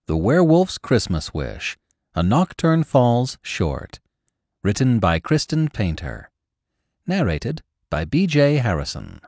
The Werewolf's Christmas Wish, a Nocturne Falls short. Written by Kristen Painter. Narrated by B.J. Harrison.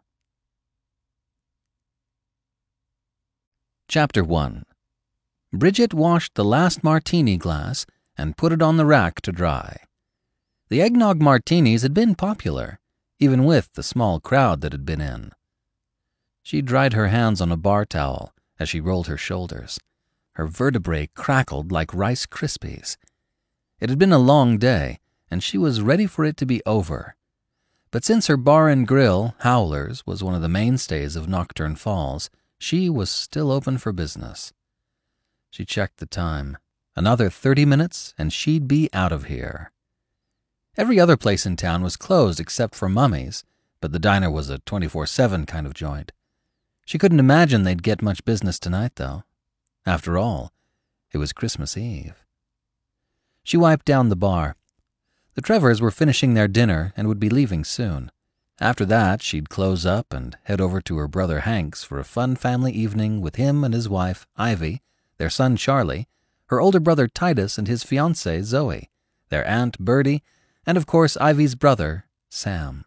Chapter 1. Bridget washed the last martini glass and put it on the rack to dry. The eggnog martinis had been popular, even with the small crowd that had been in. She dried her hands on a bar towel as she rolled her shoulders. Her vertebrae crackled like Rice Krispies. It had been a long day, and she was ready for it to be over. But since her bar and grill, Howler's, was one of the mainstays of Nocturne Falls, she was still open for business. She checked the time. Another 30 minutes, and she'd be out of here. Every other place in town was closed except for Mummy's, but the diner was a 24/7 kind of joint. She couldn't imagine they'd get much business tonight, though. After all, it was Christmas Eve. She wiped down the bar. The Trevors were finishing their dinner and would be leaving soon. After that, she'd close up and head over to her brother Hank's for a fun family evening with him and his wife, Ivy, their son Charlie, her older brother Titus and his fiancée Zoe, their aunt Bertie, and of course Ivy's brother, Sam.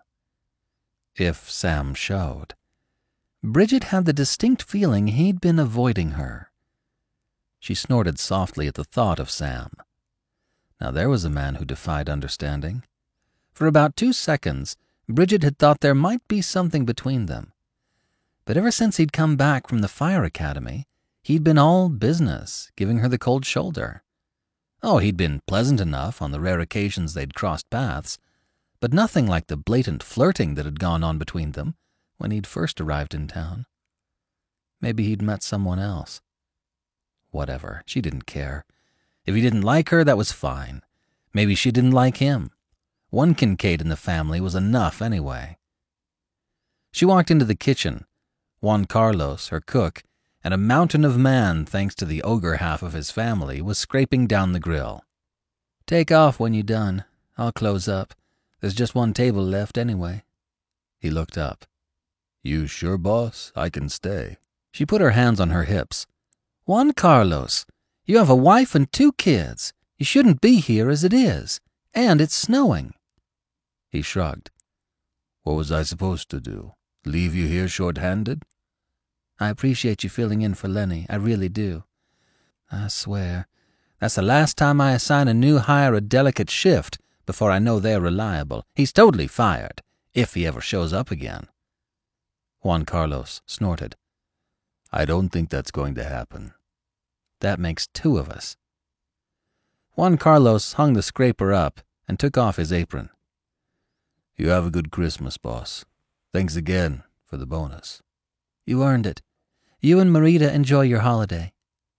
If Sam showed. Bridget had the distinct feeling he'd been avoiding her. She snorted softly at the thought of Sam. Now there was a man who defied understanding. For about 2 seconds, Bridget had thought there might be something between them. But ever since he'd come back from the fire academy, he'd been all business, giving her the cold shoulder. Oh, he'd been pleasant enough on the rare occasions they'd crossed paths, but nothing like the blatant flirting that had gone on between them when he'd first arrived in town. Maybe he'd met someone else. Whatever, she didn't care. If he didn't like her, that was fine. Maybe she didn't like him. One Kincaid in the family was enough anyway. She walked into the kitchen. Juan Carlos, her cook, and a mountain of man, thanks to the ogre half of his family, was scraping down the grill. "Take off when you're done. I'll close up. There's just one table left anyway." He looked up. "You sure, boss? I can stay." She put her hands on her hips. "Juan Carlos, you have a wife and 2 kids. You shouldn't be here as it is. And it's snowing." He shrugged. "What was I supposed to do? Leave you here short-handed?" "I appreciate you filling in for Lenny. I really do. I swear, that's the last time I assign a new hire a delicate shift before I know they're reliable. He's totally fired, if he ever shows up again." Juan Carlos snorted. "I don't think that's going to happen." "That makes 2 of us." Juan Carlos hung the scraper up and took off his apron. "You have a good Christmas, boss. Thanks again for the bonus." "You earned it. You and Marita enjoy your holiday."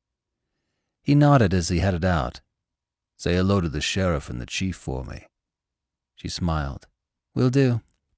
He nodded as he headed out. "Say hello to the sheriff and the chief for me." She smiled. "Will do."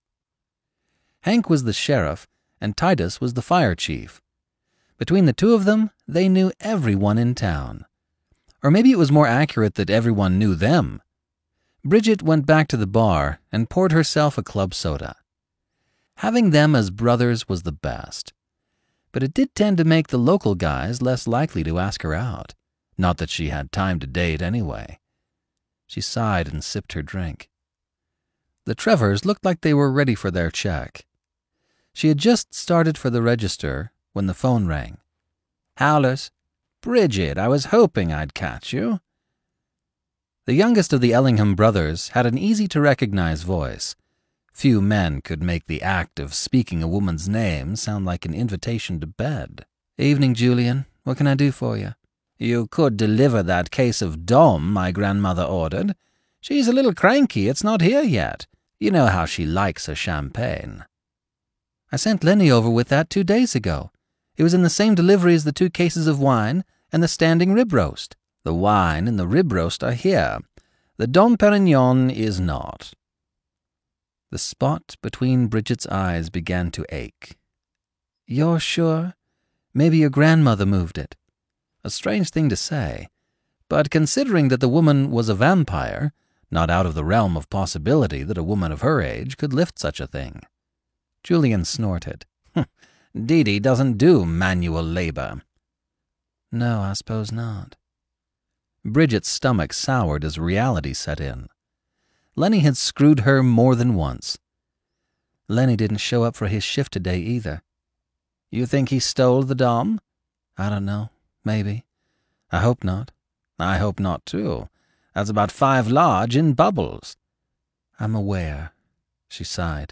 Hank was the sheriff, and Titus was the fire chief. Between the 2 of them, they knew everyone in town. Or maybe it was more accurate that everyone knew them. Bridget went back to the bar and poured herself a club soda. Having them as brothers was the best. But it did tend to make the local guys less likely to ask her out. Not that she had time to date anyway. She sighed and sipped her drink. The Trevors looked like they were ready for their check. She had just started for the register when the phone rang. "Howler's. Bridget, I was hoping I'd catch you." The youngest of the Ellingham brothers had an easy-to-recognize voice. Few men could make the act of speaking a woman's name sound like an invitation to bed. "Evening, Julian. What can I do for you?" "You could deliver that case of Dom my grandmother ordered. She's a little cranky. It's not here yet. You know how she likes her champagne." "I sent Lenny over with that 2 days ago. It was in the same delivery as the 2 cases of wine and the standing rib roast." "The wine and the rib roast are here. The Dom Perignon is not." The spot between Bridget's eyes began to ache. "You're sure? Maybe your grandmother moved it." A strange thing to say, but considering that the woman was a vampire, not out of the realm of possibility that a woman of her age could lift such a thing. Julian snorted. "Dee Dee doesn't do manual labor." No, I suppose not. Bridget's stomach soured as reality set in. Lenny had screwed her more than once. Lenny didn't show up for his shift today either. You think he stole the dom? I don't know. Maybe. I hope not. I hope not, too. That's about 5 large in bubbles. I'm aware, she sighed.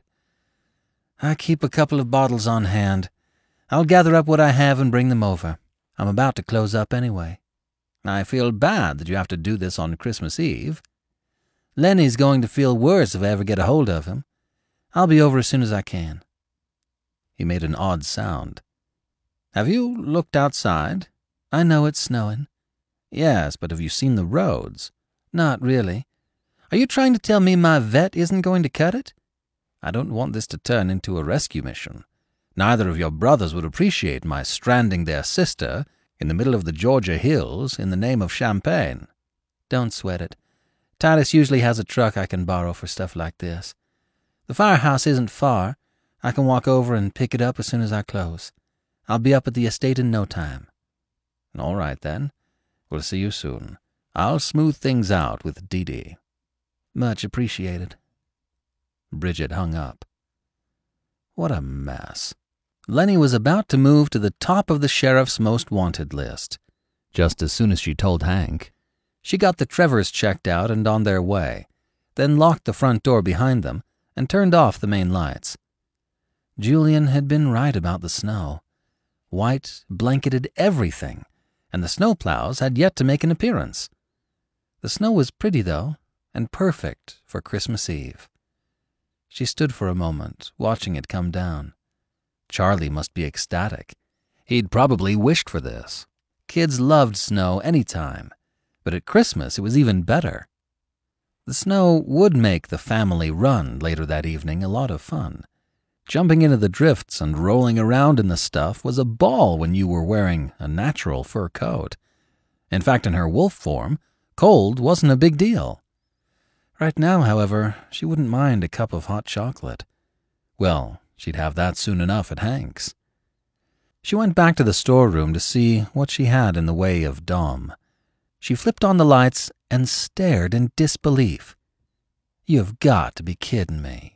I keep a couple of bottles on hand. I'll gather up what I have and bring them over. I'm about to close up anyway. I feel bad that you have to do this on Christmas Eve. Lenny's going to feel worse if I ever get a hold of him. I'll be over as soon as I can. He made an odd sound. Have you looked outside? I know it's snowing. Yes, but have you seen the roads? Not really. Are you trying to tell me my vet isn't going to cut it? I don't want this to turn into a rescue mission. Neither of your brothers would appreciate my stranding their sister in the middle of the Georgia hills in the name of champagne. Don't sweat it. Titus usually has a truck I can borrow for stuff like this. The firehouse isn't far. I can walk over and pick it up as soon as I close. I'll be up at the estate in no time. All right, then. We'll see you soon. I'll smooth things out with Dee Dee. Much appreciated. Bridget hung up. What a mess. Lenny was about to move to the top of the sheriff's most wanted list. Just as soon as she told Hank, she got the Trevors checked out and on their way, then locked the front door behind them and turned off the main lights. Julian had been right about the snow. White blanketed everything, and the snowplows had yet to make an appearance. The snow was pretty, though, and perfect for Christmas Eve. She stood for a moment, watching it come down. Charlie must be ecstatic. He'd probably wished for this. Kids loved snow any time, but at Christmas it was even better. The snow would make the family run later that evening a lot of fun. Jumping into the drifts and rolling around in the stuff was a ball when you were wearing a natural fur coat. In fact, in her wolf form, cold wasn't a big deal. Right now, however, she wouldn't mind a cup of hot chocolate. Well, she'd have that soon enough at Hank's. She went back to the storeroom to see what she had in the way of Dom. She flipped on the lights and stared in disbelief. You've got to be kidding me.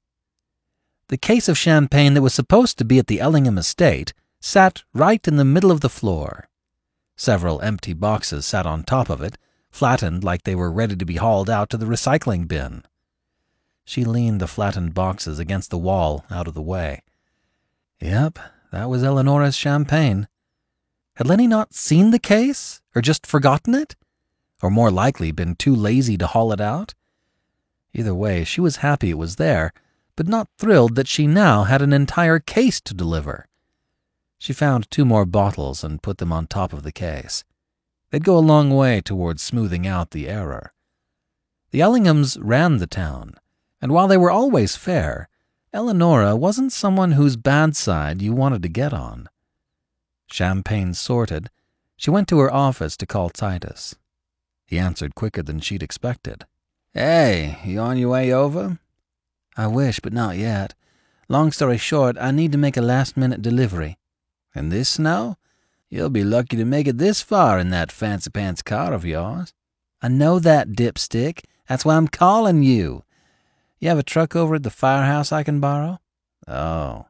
The case of champagne that was supposed to be at the Ellingham estate sat right in the middle of the floor. Several empty boxes sat on top of it, flattened like they were ready to be hauled out to the recycling bin. She leaned the flattened boxes against the wall out of the way. Yep, that was Eleonora's champagne. Had Lenny not seen the case, or just forgotten it? Or more likely been too lazy to haul it out? Either way, she was happy it was there, but not thrilled that she now had an entire case to deliver. She found 2 more bottles and put them on top of the case. They'd go a long way towards smoothing out the error. The Ellinghams ran the town, and while they were always fair, Eleonora wasn't someone whose bad side you wanted to get on. Champagne sorted, she went to her office to call Titus. He answered quicker than she'd expected. Hey, you on your way over? I wish, but not yet. Long story short, I need to make a last-minute delivery. In this snow? You'll be lucky to make it this far in that fancy-pants car of yours. I know that, dipstick. That's why I'm calling you. You have a truck over at the firehouse I can borrow? Oh.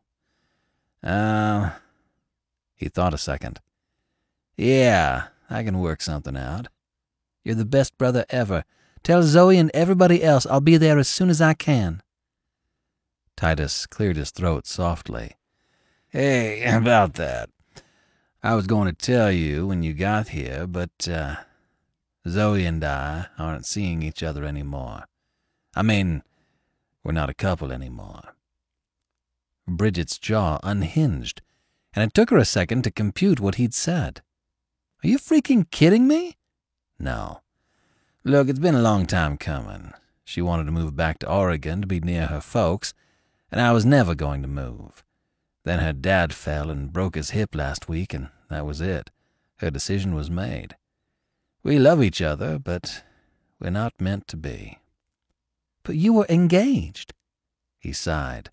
He thought a second. Yeah, I can work something out. You're the best brother ever. Tell Zoe and everybody else I'll be there as soon as I can. Titus cleared his throat softly. Hey, about that. I was going to tell you when you got here, but Zoe and I aren't seeing each other anymore. I mean, we're not a couple anymore. Bridget's jaw unhinged, and it took her a second to compute what he'd said. Are you freaking kidding me? No. Look, it's been a long time coming. She wanted to move back to Oregon to be near her folks, and I was never going to move. Then her dad fell and broke his hip last week, and that was it. Her decision was made. We love each other, but we're not meant to be. But you were engaged. He sighed.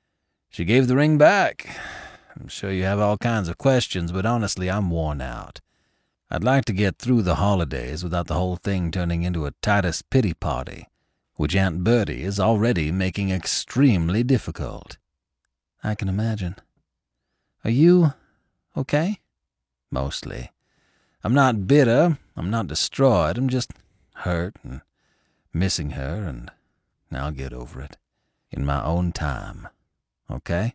She gave the ring back. I'm sure you have all kinds of questions, but honestly, I'm worn out. I'd like to get through the holidays without the whole thing turning into a Titus pity party, which Aunt Bertie is already making extremely difficult." "I can imagine. Are you okay?" "Mostly. I'm not bitter, I'm not destroyed, I'm just hurt and missing her, and I'll get over it in my own time. Okay?"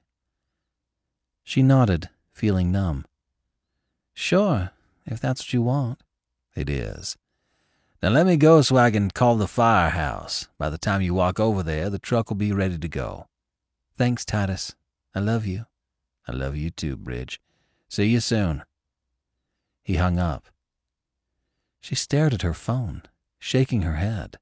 She nodded, feeling numb. "Sure, if that's what you want." "It is. Now let me go so I can call the firehouse. By the time you walk over there, the truck will be ready to go." "Thanks, Titus. I love you." "I love you too, Bridge. See you soon." He hung up. She stared at her phone, shaking her head.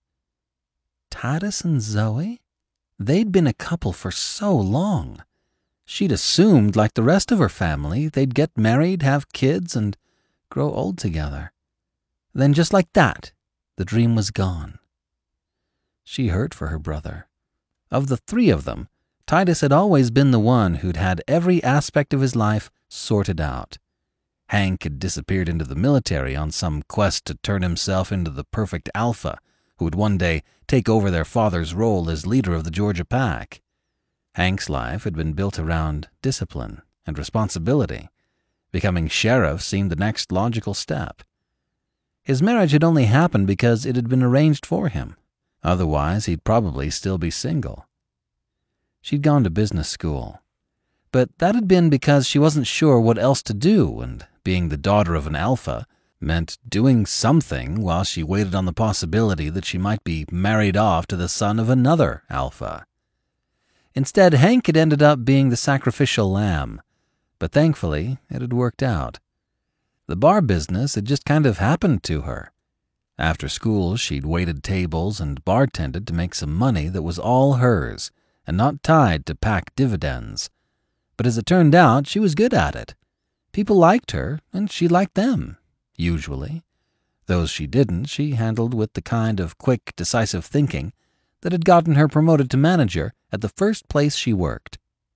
Titus and Zoe? They'd been a couple for so long. She'd assumed, like the rest of her family, they'd get married, have kids, and grow old together. Then just like that, the dream was gone. She hurt for her brother. Of the three of them, Titus had always been the one who'd had every aspect of his life sorted out. Hank had disappeared into the military on some quest to turn himself into the perfect alpha who would one day take over their father's role as leader of the Georgia Pack. Hank's life had been built around discipline and responsibility. Becoming sheriff seemed the next logical step. His marriage had only happened because it had been arranged for him. Otherwise, he'd probably still be single. She'd gone to business school. But that had been because she wasn't sure what else to do, and being the daughter of an alpha meant doing something while she waited on the possibility that she might be married off to the son of another alpha. Instead, Hank had ended up being the sacrificial lamb, but thankfully it had worked out. The bar business had just kind of happened to her. After school, she'd waited tables and bartended to make some money that was all hers and not tied to pack dividends. But as it turned out, she was good at it. People liked her, and she liked them, usually. Those she didn't, she handled with the kind of quick, decisive thinking that had gotten her promoted to manager at the first place she worked.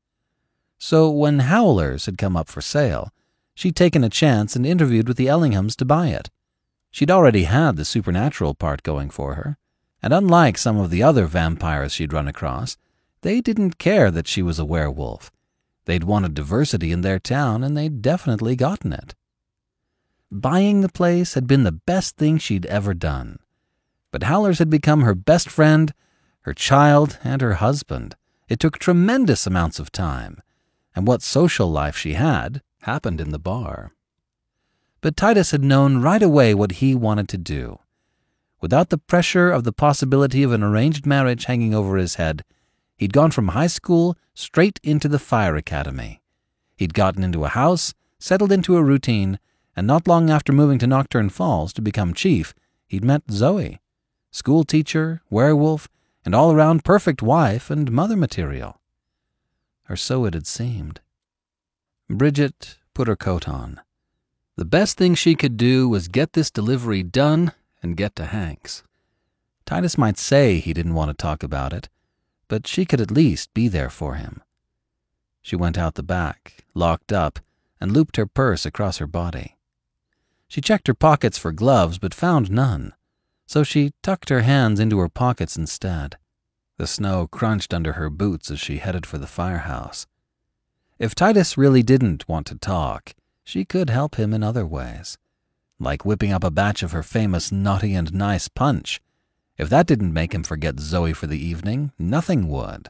So when Howlers had come up for sale, she'd taken a chance and interviewed with the Ellinghams to buy it. She'd already had the supernatural part going for her, and unlike some of the other vampires she'd run across, they didn't care that she was a werewolf. They'd wanted diversity in their town, and they'd definitely gotten it. Buying the place had been the best thing she'd ever done. But Howlers had become her best friend, her child, and her husband. It took tremendous amounts of time, and what social life she had happened in the bar. But Titus had known right away what he wanted to do. Without the pressure of the possibility of an arranged marriage hanging over his head, he'd gone from high school straight into the fire academy. He'd gotten into a house, settled into a routine, and not long after moving to Nocturne Falls to become chief, he'd met Zoe, school teacher, werewolf, and all-around perfect wife and mother material. Or so it had seemed. Bridget put her coat on. The best thing she could do was get this delivery done and get to Hank's. Titus might say he didn't want to talk about it, but she could at least be there for him. She went out the back, locked up, and looped her purse across her body. She checked her pockets for gloves but found none, so she tucked her hands into her pockets instead. The snow crunched under her boots as she headed for the firehouse. If Titus really didn't want to talk, she could help him in other ways, like whipping up a batch of her famous naughty and nice punch. If that didn't make him forget Zoe for the evening, nothing would.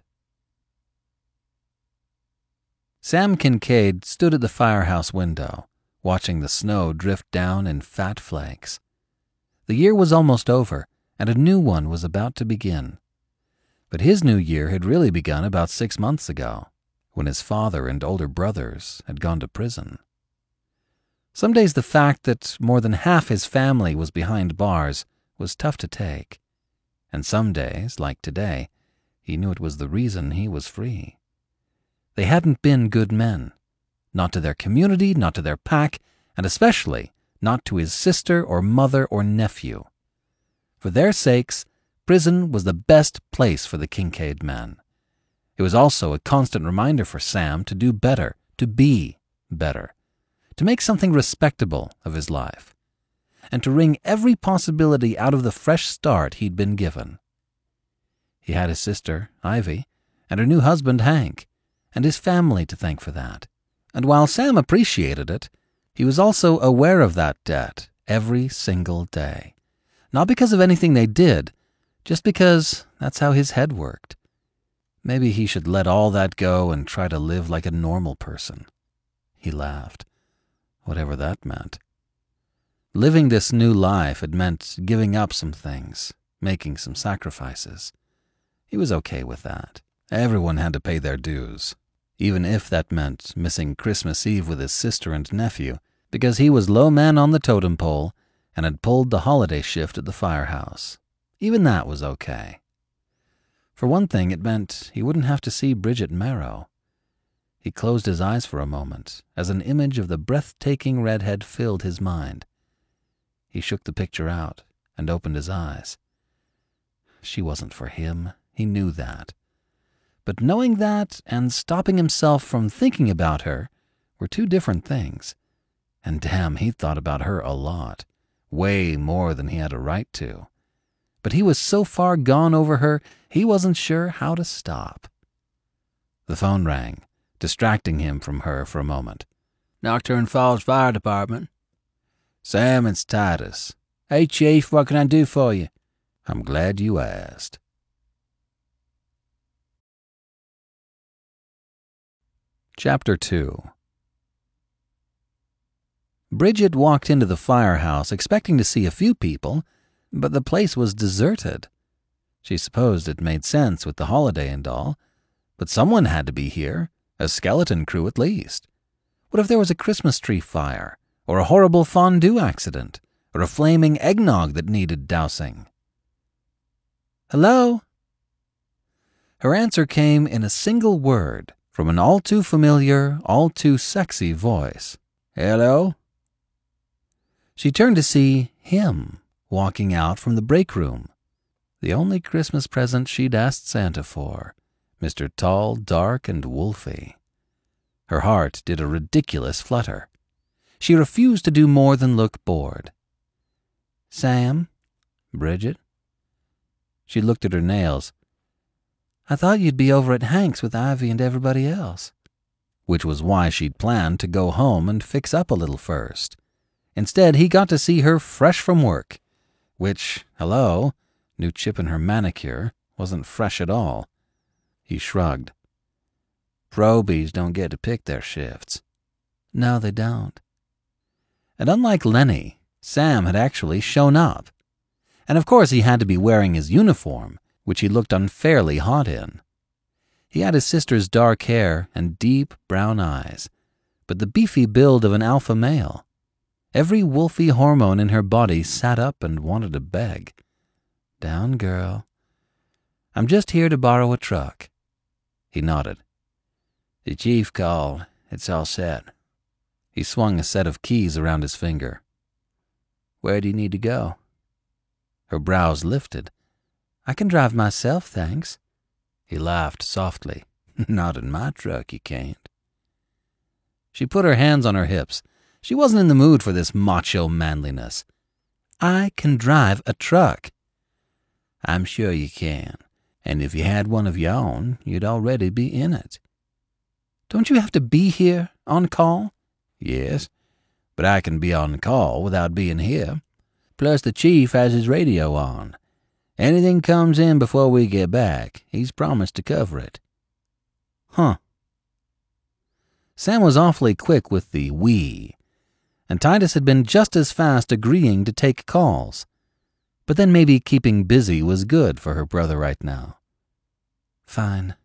Sam Kincaid stood at the firehouse window, watching the snow drift down in fat flakes. The year was almost over, and a new one was about to begin. But his new year had really begun about 6 months ago, when his father and older brothers had gone to prison. Some days the fact that more than half his family was behind bars was tough to take. And some days, like today, he knew it was the reason he was free. They hadn't been good men. Not to their community, not to their pack, and especially not to his sister or mother or nephew. For their sakes, prison was the best place for the Kincaid men. It was also a constant reminder for Sam to do better, to be better, to make something respectable of his life. and to wring every possibility out of the fresh start he'd been given. He had his sister, Ivy, and her new husband, Hank, and his family to thank for that. And while Sam appreciated it, he was also aware of that debt every single day. Not because of anything they did, just because that's how his head worked. Maybe he should let all that go and try to live like a normal person. He laughed, whatever that meant. Living this new life had meant giving up some things, making some sacrifices. He was okay with that. Everyone had to pay their dues, even if that meant missing Christmas Eve with his sister and nephew, because he was low man on the totem pole and had pulled the holiday shift at the firehouse. Even that was okay. For one thing, it meant he wouldn't have to see Bridget Marrow. He closed his eyes for a moment as an image of the breathtaking redhead filled his mind. He shook the picture out and opened his eyes. She wasn't for him. He knew that. But knowing that and stopping himself from thinking about her were two different things. And damn, he'd thought about her a lot. Way more than he had a right to. But he was so far gone over her, he wasn't sure how to stop. The phone rang, distracting him from her for a moment. Nocturne Falls Fire Department. Sam, it's Titus. Hey, Chief, what can I do for you? I'm glad you asked. Chapter 2. Bridget walked into the firehouse expecting to see a few people, but the place was deserted. She supposed it made sense with the holiday and all, but someone had to be here, a skeleton crew at least. What if there was a Christmas tree fire, or a horrible fondue accident, or a flaming eggnog that needed dousing? Hello? Her answer came in a single word from an all too familiar, all too sexy voice. Hello? She turned to see him walking out from the break room. The only Christmas present she'd asked Santa for, Mr. Tall, Dark, and Wolfy. Her heart did a ridiculous flutter. She refused to do more than look bored. Sam? Bridget? She looked at her nails. I thought you'd be over at Hank's with Ivy and everybody else. Which was why she'd planned to go home and fix up a little first. Instead, he got to see her fresh from work, which, hello, new chip in her manicure, wasn't fresh at all. He shrugged. Probies don't get to pick their shifts. No, they don't. And unlike Lenny, Sam had actually shown up. And of course he had to be wearing his uniform, which he looked unfairly hot in. He had his sister's dark hair and deep brown eyes, but the beefy build of an alpha male. Every wolfy hormone in her body sat up and wanted to beg. Down, girl. I'm just here to borrow a truck. He nodded. The chief called. It's all set. He swung a set of keys around his finger. Where do you need to go? Her brows lifted. I can drive myself, thanks. He laughed softly. Not in my truck, you can't. She put her hands on her hips. She wasn't in the mood for this macho manliness. I can drive a truck. I'm sure you can. And if you had one of your own, you'd already be in it. Don't you have to be here, on call? Yes, but I can be on call without being here. Plus the chief has his radio on. Anything comes in before we get back, he's promised to cover it. Huh. Sam was awfully quick with the we, and Titus had been just as fast agreeing to take calls. But then maybe keeping busy was good for her brother right now. Fine.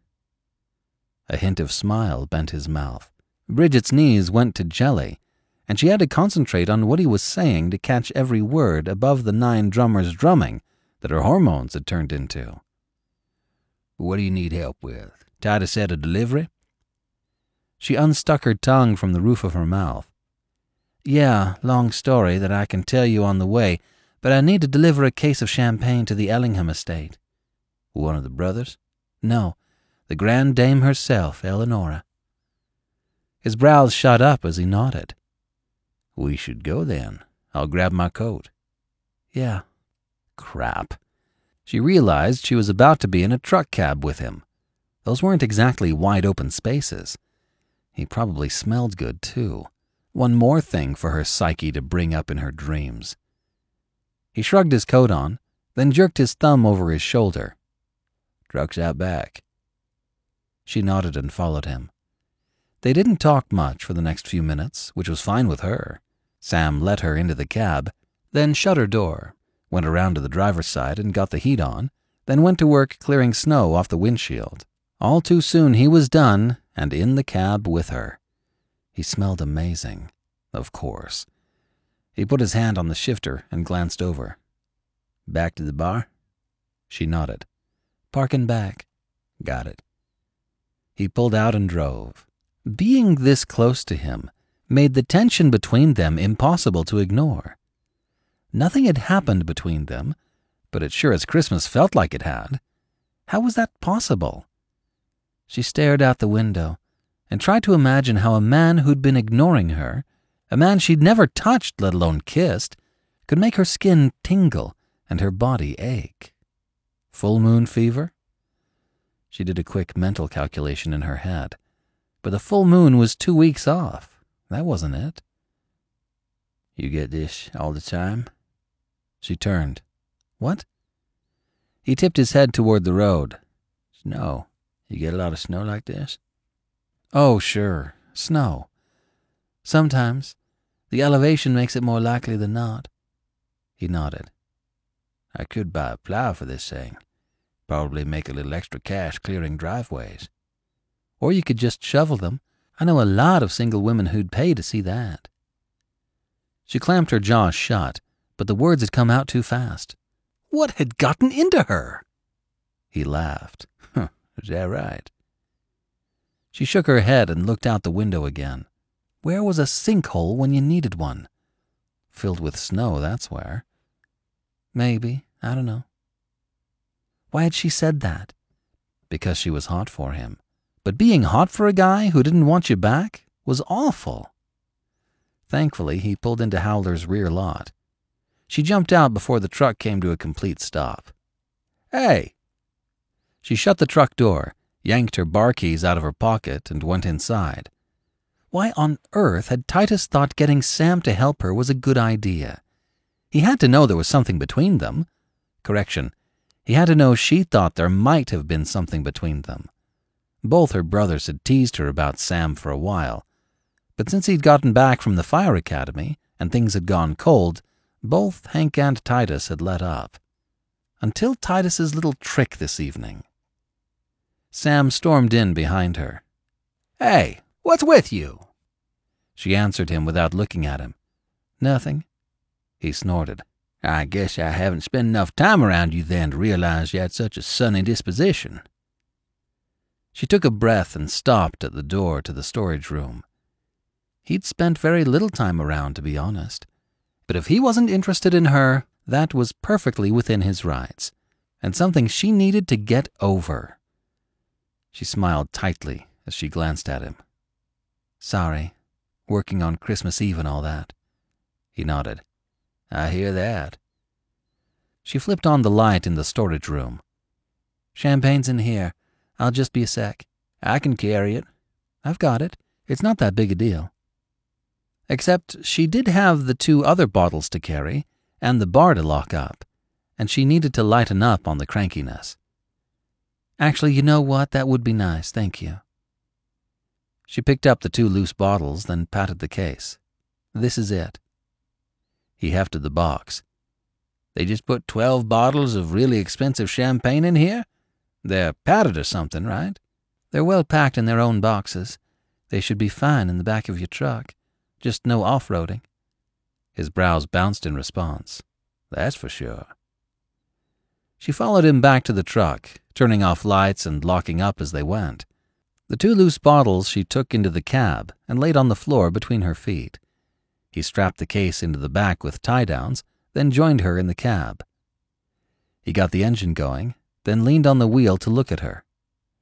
A hint of smile bent his mouth. Bridget's knees went to jelly, and she had to concentrate on what he was saying to catch every word above the 9 drummers drumming that her hormones had turned into. What do you need help with? Titus said a delivery? She unstuck her tongue from the roof of her mouth. Yeah, long story that I can tell you on the way, but I need to deliver a case of champagne to the Ellingham estate. One of the brothers? No, the grand dame herself, Eleonora. His brows shot up as he nodded. We should go then. I'll grab my coat. Yeah. Crap. She realized she was about to be in a truck cab with him. Those weren't exactly wide-open spaces. He probably smelled good, too. One more thing for her psyche to bring up in her dreams. He shrugged his coat on, then jerked his thumb over his shoulder. Truck's out back. She nodded and followed him. They didn't talk much for the next few minutes, which was fine with her. Sam let her into the cab, then shut her door, went around to the driver's side and got the heat on, then went to work clearing snow off the windshield. All too soon he was done and in the cab with her. He smelled amazing, of course. He put his hand on the shifter and glanced over. Back to the bar? She nodded. Parkin' back. Got it. He pulled out and drove. Being this close to him made the tension between them impossible to ignore. Nothing had happened between them, but it sure as Christmas felt like it had. How was that possible? She stared out the window and tried to imagine how a man who'd been ignoring her, a man she'd never touched, let alone kissed, could make her skin tingle and her body ache. Full moon fever? She did a quick mental calculation in her head, but the full moon was 2 weeks off. That wasn't it. You get this all the time? She turned. What? He tipped his head toward the road. Snow. You get a lot of snow like this? Oh, sure. Snow. Sometimes. The elevation makes it more likely than not. He nodded. I could buy a plow for this thing. Probably make a little extra cash clearing driveways. Or you could just shovel them. I know a lot of single women who'd pay to see that. She clamped her jaw shut, but the words had come out too fast. What had gotten into her? He laughed. Is that right? She shook her head and looked out the window again. Where was a sinkhole when you needed one? Filled with snow, that's where. Maybe, I don't know. Why had she said that? Because she was hot for him. But being hot for a guy who didn't want you back was awful. Thankfully, he pulled into Howler's rear lot. She jumped out before the truck came to a complete stop. Hey! She shut the truck door, yanked her bar keys out of her pocket, and went inside. Why on earth had Titus thought getting Sam to help her was a good idea? He had to know there was something between them. Correction, he had to know she thought there might have been something between them. Both her brothers had teased her about Sam for a while, but since he'd gotten back from the fire academy and things had gone cold, both Hank and Titus had let up. Until Titus's little trick this evening. Sam stormed in behind her. Hey, what's with you? She answered him without looking at him. Nothing. He snorted. I guess I haven't spent enough time around you then to realize you had such a sunny disposition. She took a breath and stopped at the door to the storage room. He'd spent very little time around, to be honest. But if he wasn't interested in her, that was perfectly within his rights, and something she needed to get over. She smiled tightly as she glanced at him. Sorry, working on Christmas Eve and all that. He nodded. I hear that. She flipped on the light in the storage room. Champagne's in here. I'll just be a sec. I can carry it. I've got it. It's not that big a deal. Except she did have the 2 other bottles to carry and the bar to lock up, and she needed to lighten up on the crankiness. Actually, you know what? That would be nice, thank you. She picked up the 2 loose bottles, then patted the case. This is it. He hefted the box. They just put 12 bottles of really expensive champagne in here? They're padded or something, right? They're well packed in their own boxes. They should be fine in the back of your truck. Just no off-roading. His brows bounced in response. That's for sure. She followed him back to the truck, turning off lights and locking up as they went. The 2 loose bottles she took into the cab and laid on the floor between her feet. He strapped the case into the back with tie-downs, then joined her in the cab. He got the engine going, then leaned on the wheel to look at her.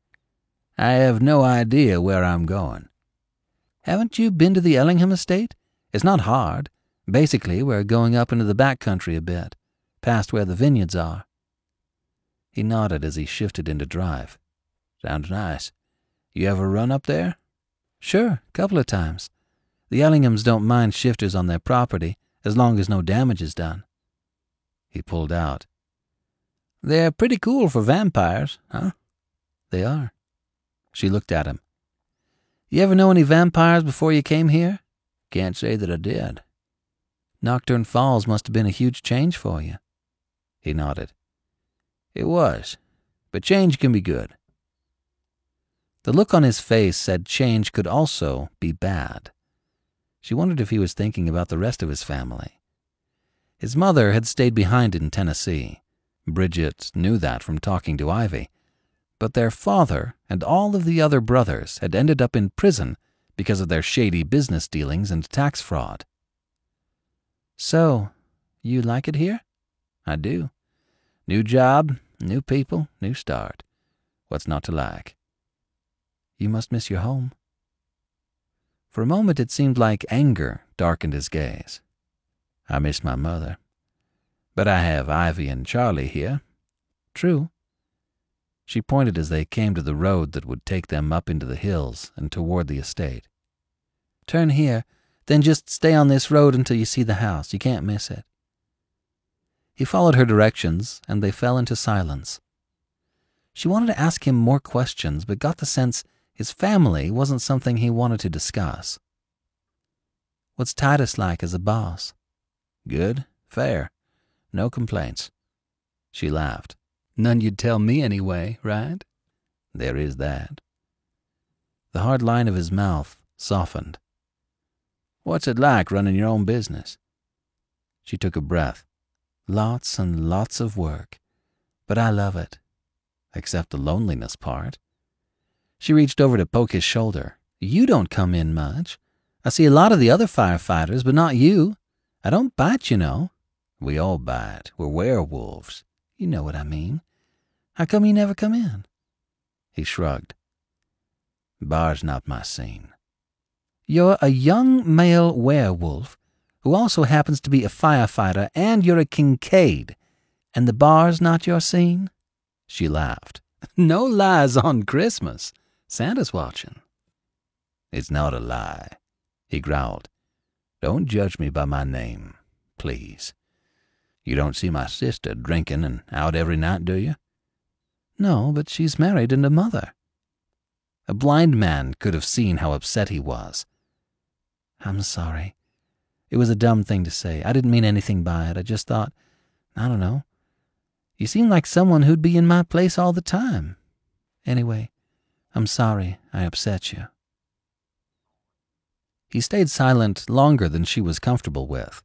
I have no idea where I'm going. Haven't you been to the Ellingham estate? It's not hard. Basically, we're going up into the back country a bit, past where the vineyards are. He nodded as he shifted into drive. Sounds nice. You ever run up there? Sure, couple of times. The Ellinghams don't mind shifters on their property as long as no damage is done. He pulled out. They're pretty cool for vampires, huh? They are. She looked at him. You ever know any vampires before you came here? Can't say that I did. Nocturne Falls must have been a huge change for you. He nodded. It was, but change can be good. The look on his face said change could also be bad. She wondered if he was thinking about the rest of his family. His mother had stayed behind in Tennessee. Bridget knew that from talking to Ivy. But their father and all of the other brothers had ended up in prison because of their shady business dealings and tax fraud. So, you like it here? I do. New job, new people, new start. What's not to like? You must miss your home. For a moment it seemed like anger darkened his gaze. I miss my mother. But I have Ivy and Charlie here. True. She pointed as they came to the road that would take them up into the hills and toward the estate. Turn here, then just stay on this road until you see the house. You can't miss it. He followed her directions, and they fell into silence. She wanted to ask him more questions, but got the sense his family wasn't something he wanted to discuss. What's Titus like as a boss? Good, fair, no complaints. She laughed. None you'd tell me anyway, right? There is that. The hard line of his mouth softened. What's it like running your own business? She took a breath. Lots and lots of work, but I love it, except the loneliness part. She reached over to poke his shoulder. You don't come in much. I see a lot of the other firefighters, but not you. I don't bite, you know. We all bite. We're werewolves. You know what I mean. How come you never come in? He shrugged. Bar's not my scene. You're a young male werewolf who also happens to be a firefighter, and you're a Kincaid, and the bar's not your scene? She laughed. No lies on Christmas. Santa's watching. It's not a lie, he growled. Don't judge me by my name, please. You don't see my sister drinking and out every night, do you? No, but she's married and a mother. A blind man could have seen how upset he was. I'm sorry. It was a dumb thing to say. I didn't mean anything by it. I just thought, I don't know. You seem like someone who'd be in my place all the time. Anyway, I'm sorry I upset you. He stayed silent longer than she was comfortable with.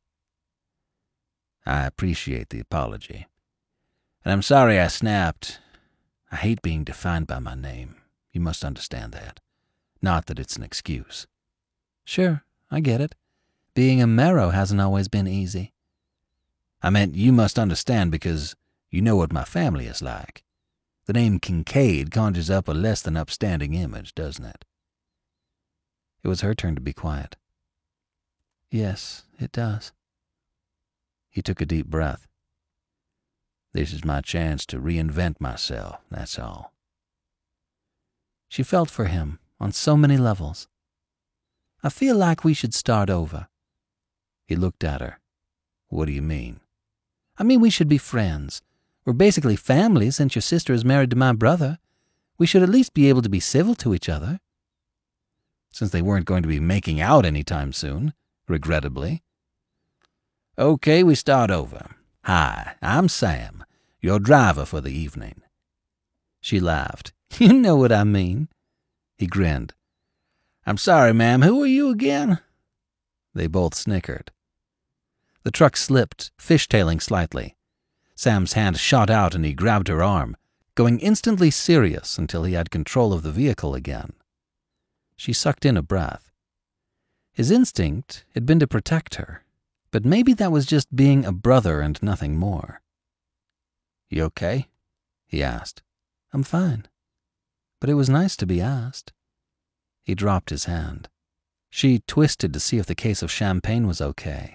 I appreciate the apology. And I'm sorry I snapped. I hate being defined by my name. You must understand that. Not that it's an excuse. Sure, I get it. Being a Marrow hasn't always been easy. I meant you must understand because you know what my family is like. The name Kincaid conjures up a less than upstanding image, doesn't it? It was her turn to be quiet. Yes, it does. He took a deep breath. This is my chance to reinvent myself, that's all. She felt for him on so many levels. I feel like we should start over. He looked at her. What do you mean? I mean we should be friends. We're basically family since your sister is married to my brother. We should at least be able to be civil to each other. Since they weren't going to be making out anytime soon, regrettably. Okay, we start over. Hi, I'm Sam, your driver for the evening. She laughed. You know what I mean. He grinned. I'm sorry, ma'am, who are you again? They both snickered. The truck slipped, fishtailing slightly. Sam's hand shot out and he grabbed her arm, going instantly serious until he had control of the vehicle again. She sucked in a breath. His instinct had been to protect her, but maybe that was just being a brother and nothing more. You okay? He asked. I'm fine. But it was nice to be asked. He dropped his hand. She twisted to see if the case of champagne was okay.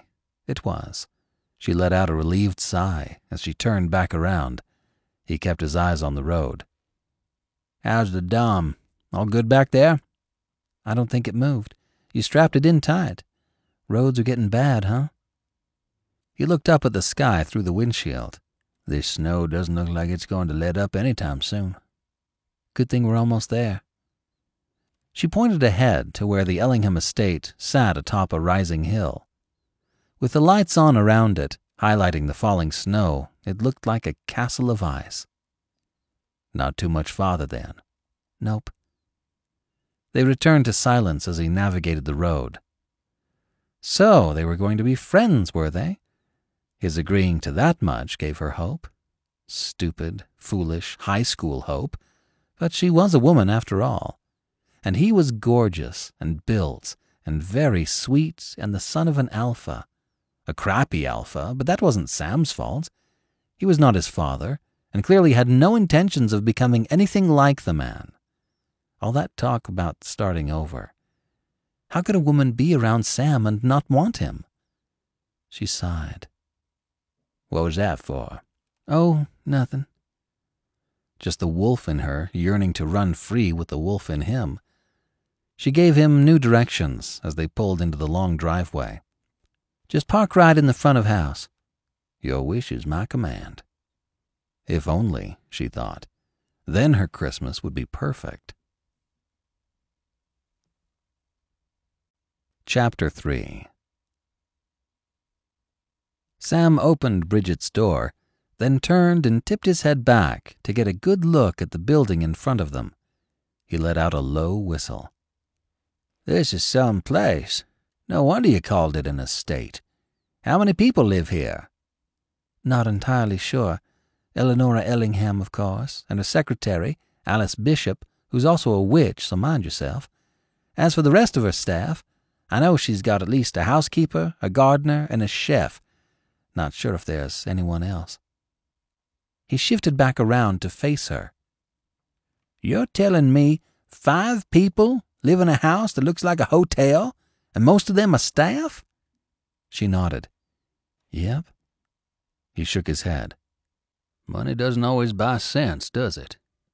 It was. She let out a relieved sigh as she turned back around. He kept his eyes on the road. "How's the Dom? All good back there?" "I don't think it moved. You strapped it in tight. Roads are getting bad, huh?" He looked up at the sky through the windshield. "This snow doesn't look like it's going to let up anytime soon." "Good thing we're almost there." She pointed ahead to where the Ellingham estate sat atop a rising hill. With the lights on around it, highlighting the falling snow, it looked like a castle of ice. "Not too much farther, then?" "Nope." They returned to silence as he navigated the road. So they were going to be friends, were they? His agreeing to that much gave her hope. Stupid, foolish, high school hope. But she was a woman after all. And he was gorgeous and built and very sweet and the son of an alpha. A crappy alpha, but that wasn't Sam's fault. He was not his father, and clearly had no intentions of becoming anything like the man. All that talk about starting over. How could a woman be around Sam and not want him? She sighed. "What was that for?" "Oh, nothing." Just the wolf in her yearning to run free with the wolf in him. She gave him new directions as they pulled into the long driveway. "Just park right in the front of house." "Your wish is my command." If only, she thought. Then her Christmas would be perfect. Chapter 3. Sam opened Bridget's door, then turned and tipped his head back to get a good look at the building in front of them. He let out a low whistle. "This is some place. No wonder you called it an estate. How many people live here?" "Not entirely sure. Eleanora Ellingham, of course, and her secretary, Alice Bishop, who's also a witch, so mind yourself. As for the rest of her staff, I know she's got at least a housekeeper, a gardener, and a chef. Not sure if there's anyone else." He shifted back around to face her. "You're telling me 5 people live in a house that looks like a hotel, and most of them are staff?" She nodded. "Yep." He shook his head. "Money doesn't always buy sense, does it?"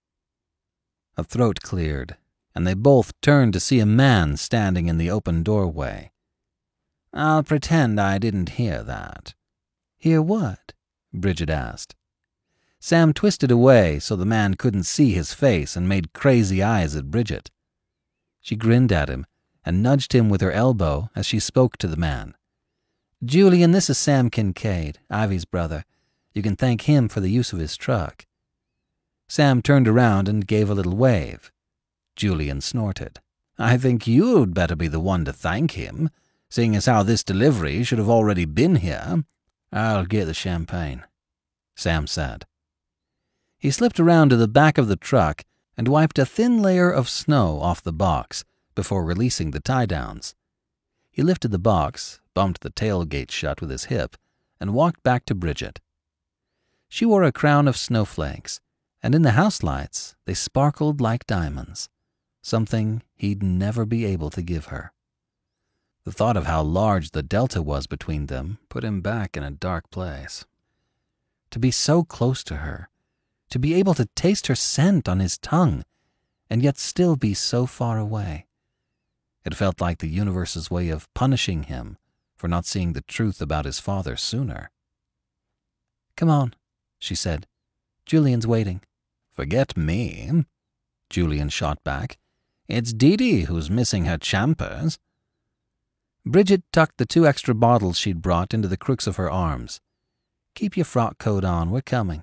A throat cleared, and they both turned to see a man standing in the open doorway. "I'll pretend I didn't hear that." "Hear what?" Bridget asked. Sam twisted away so the man couldn't see his face and made crazy eyes at Bridget. She grinned at him and nudged him with her elbow as she spoke to the man. "Julian, this is Sam Kincaid, Ivy's brother. You can thank him for the use of his truck." Sam turned around and gave a little wave. Julian snorted. "I think you'd better be the one to thank him, seeing as how this delivery should have already been here." "I'll get the champagne," Sam said. He slipped around to the back of the truck and wiped a thin layer of snow off the box before releasing the tie-downs. He lifted the box, bumped the tailgate shut with his hip, and walked back to Bridget. She wore a crown of snowflakes, and in the house lights they sparkled like diamonds, something he'd never be able to give her. The thought of how large the delta was between them put him back in a dark place. To be so close to her, to be able to taste her scent on his tongue, and yet still be so far away. It felt like the universe's way of punishing him for not seeing the truth about his father sooner. "Come on," she said. "Julian's waiting." "Forget me," Julian shot back. "It's Dee Dee who's missing her champers." Bridget tucked the 2 extra bottles she'd brought into the crooks of her arms. "Keep your frock coat on, we're coming."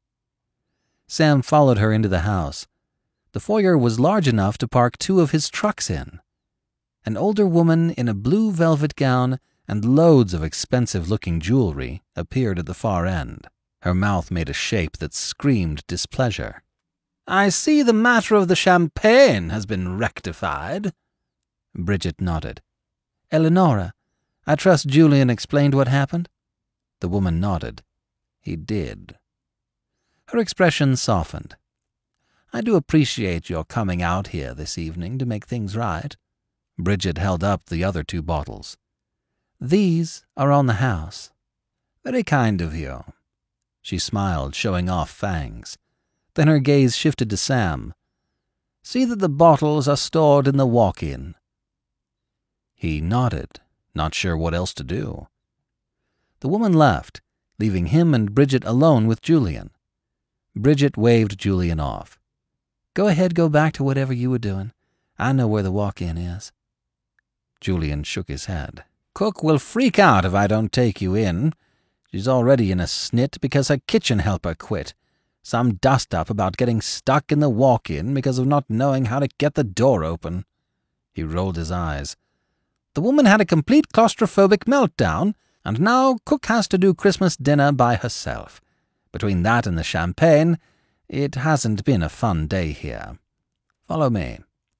Sam followed her into the house. The foyer was large enough to park 2 of his trucks in. An older woman in a blue velvet gown and loads of expensive-looking jewelry appeared at the far end. Her mouth made a shape that screamed displeasure. "I see the matter of the champagne has been rectified." Bridget nodded. "Eleanora, I trust Julian explained what happened?" The woman nodded. He did. Her expression softened. "I do appreciate your coming out here this evening to make things right." Bridget held up the other 2 bottles. These are on the house." "Very kind of you." She smiled, showing off fangs. Then her gaze shifted to Sam. "See that the bottles are stored in the walk-in." He nodded, not sure what else to do. The woman left, leaving him and Bridget alone with Julian. Bridget waved Julian off. "Go ahead, go back to whatever you were doing. I know where the walk-in is." Julian shook his head. "Cook will freak out if I don't take you in. She's already in a snit because her kitchen helper quit. Some dust-up about getting stuck in the walk-in because of not knowing how to get the door open." He rolled his eyes. "The woman had a complete claustrophobic meltdown, and now Cook has to do Christmas dinner by herself. Between that and the champagne, it hasn't been a fun day here. Follow me."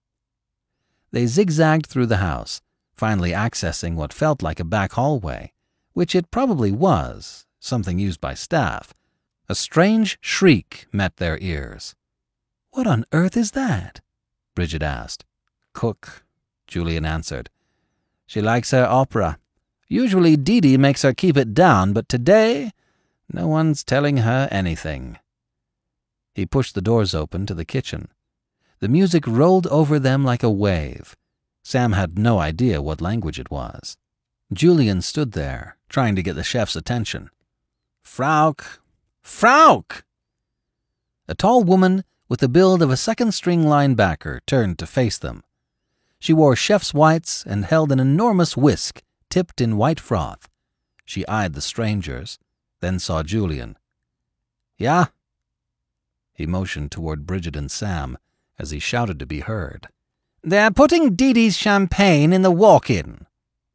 They zigzagged through the house, finally accessing what felt like a back hallway, which it probably was, something used by staff. A strange shriek met their ears. "What on earth is that?" Bridget asked. "Cook," Julian answered. "She likes her opera. Usually Dee Dee makes her keep it down, but today no one's telling her anything." He pushed the doors open to the kitchen. The music rolled over them like a wave. Sam had no idea what language it was. Julian stood there, trying to get the chef's attention. "Frauke! Frauke!" A tall woman with the build of a second-string linebacker turned to face them. She wore chef's whites and held an enormous whisk tipped in white froth. She eyed the strangers, then saw Julian. "Yeah?" He motioned toward Bridget and Sam as he shouted to be heard. "They're putting Dee Dee's champagne in the walk-in."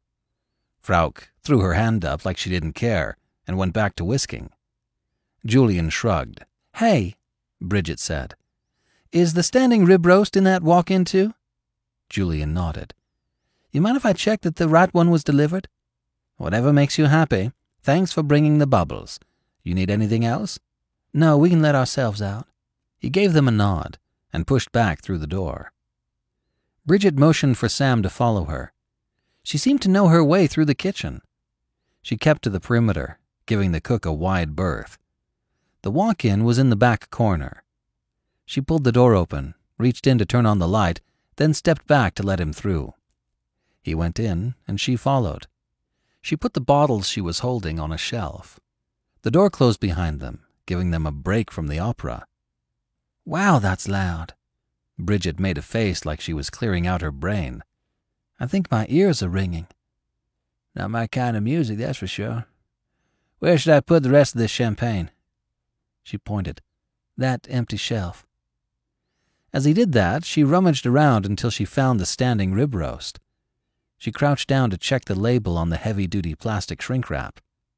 Frauke threw her hand up like she didn't care and went back to whisking. Julian shrugged. "Hey," Bridget said. "Is the standing rib roast in that walk-in too?" Julian nodded. "You mind if I check that the right one was delivered?" "Whatever makes you happy. Thanks for bringing the bubbles. You need anything else?" "No, we can let ourselves out." He gave them a nod and pushed back through the door. Bridget motioned for Sam to follow her. She seemed to know her way through the kitchen. She kept to the perimeter, giving the cook a wide berth. The walk-in was in the back corner. She pulled the door open, reached in to turn on the light, then stepped back to let him through. He went in, and she followed. She put the bottles she was holding on a shelf. The door closed behind them, giving them a break from the opera. "Wow, that's loud." Bridget made a face like she was clearing out her brain. "I think my ears are ringing." "Not my kind of music, that's for sure. Where should I put the rest of this champagne?" She pointed. "That empty shelf." As he did that, she rummaged around until she found the standing rib roast. She crouched down to check the label on the heavy-duty plastic shrink wrap.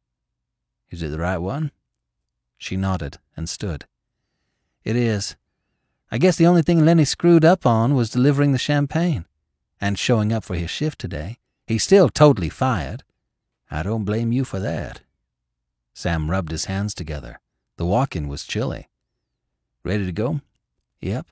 "Is it the right one?" She nodded and stood. "It is. I guess the only thing Lenny screwed up on was delivering the champagne. And showing up for his shift today. He's still totally fired." "I don't blame you for that." Sam rubbed his hands together. The walk-in was chilly. "Ready to go?" "Yep."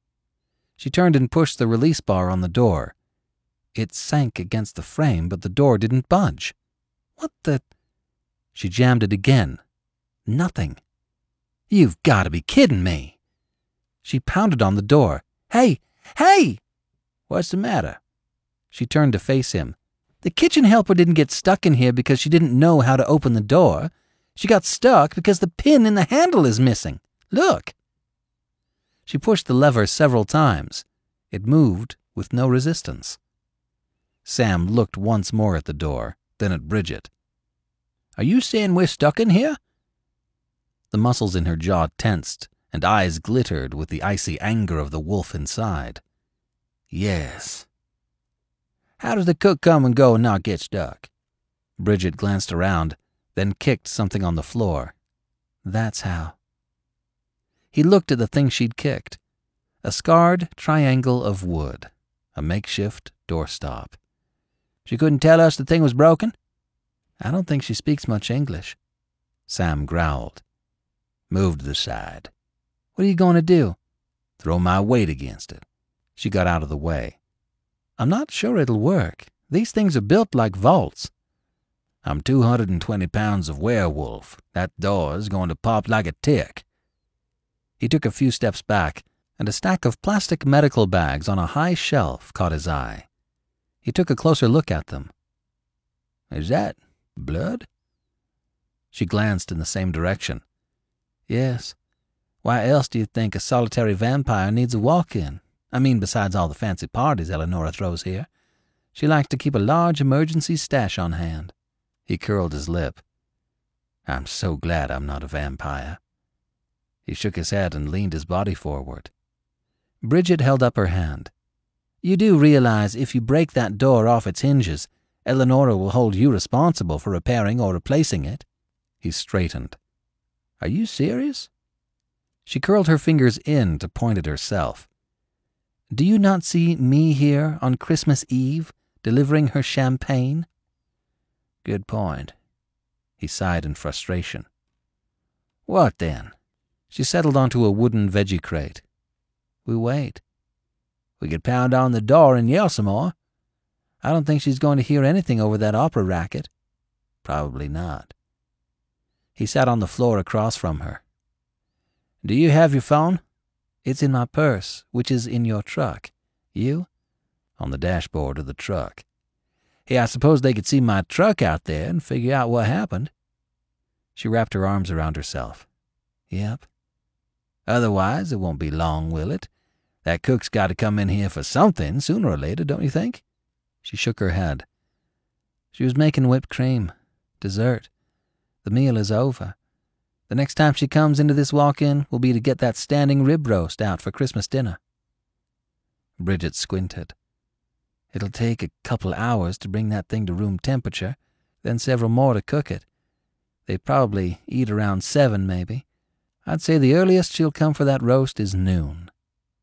She turned and pushed the release bar on the door. It sank against the frame, but the door didn't budge. "What the—" She jammed it again. Nothing. "You've got to be kidding me." She pounded on the door. "Hey! Hey!" "What's the matter?" She turned to face him. "The kitchen helper didn't get stuck in here because she didn't know how to open the door. She got stuck because the pin in the handle is missing. Look." She pushed the lever several times. It moved with no resistance. Sam looked once more at the door, then at Bridget. "Are you saying we're stuck in here?" The muscles in her jaw tensed, and eyes glittered with the icy anger of the wolf inside. "Yes." "How does the cook come and go and not get stuck?" Bridget glanced around, then kicked something on the floor. "That's how." He looked at the thing she'd kicked. A scarred triangle of wood. A makeshift doorstop. "She couldn't tell us the thing was broken?" "I don't think she speaks much English." Sam growled. "Move to the side." "What are you going to do?" "Throw my weight against it." She got out of the way. "I'm not sure it'll work. These things are built like vaults." I'm 220 pounds of werewolf. That door's going to pop like a tick. He took a few steps back, and a stack of plastic medical bags on a high shelf caught his eye. He took a closer look at them. Is that blood? She glanced in the same direction. Yes. Why else do you think a solitary vampire needs a walk-in? I mean, besides all the fancy parties Eleonora throws here. She likes to keep a large emergency stash on hand. He curled his lip. I'm so glad I'm not a vampire. He shook his head and leaned his body forward. Bridget held up her hand. You do realize if you break that door off its hinges, Eleonora will hold you responsible for repairing or replacing it. He straightened. Are you serious? She curled her fingers in to point at herself. Do you not see me here on Christmas Eve, delivering her champagne? Good point. He sighed in frustration. What then? She settled onto a wooden veggie crate. We wait. We could pound on the door and yell some more. I don't think she's going to hear anything over that opera racket. Probably not. He sat on the floor across from her. Do you have your phone? It's in my purse, which is in your truck. You? On the dashboard of the truck. Hey, I suppose they could see my truck out there and figure out what happened. She wrapped her arms around herself. Yep. Otherwise, it won't be long, will it? That cook's got to come in here for something sooner or later, don't you think? She shook her head. She was making whipped cream. Dessert. The meal is over. The next time she comes into this walk-in will be to get that standing rib roast out for Christmas dinner. Bridget squinted. It'll take a couple hours to bring that thing to room temperature, then several more to cook it. They probably eat around 7, maybe. I'd say the earliest she'll come for that roast is noon.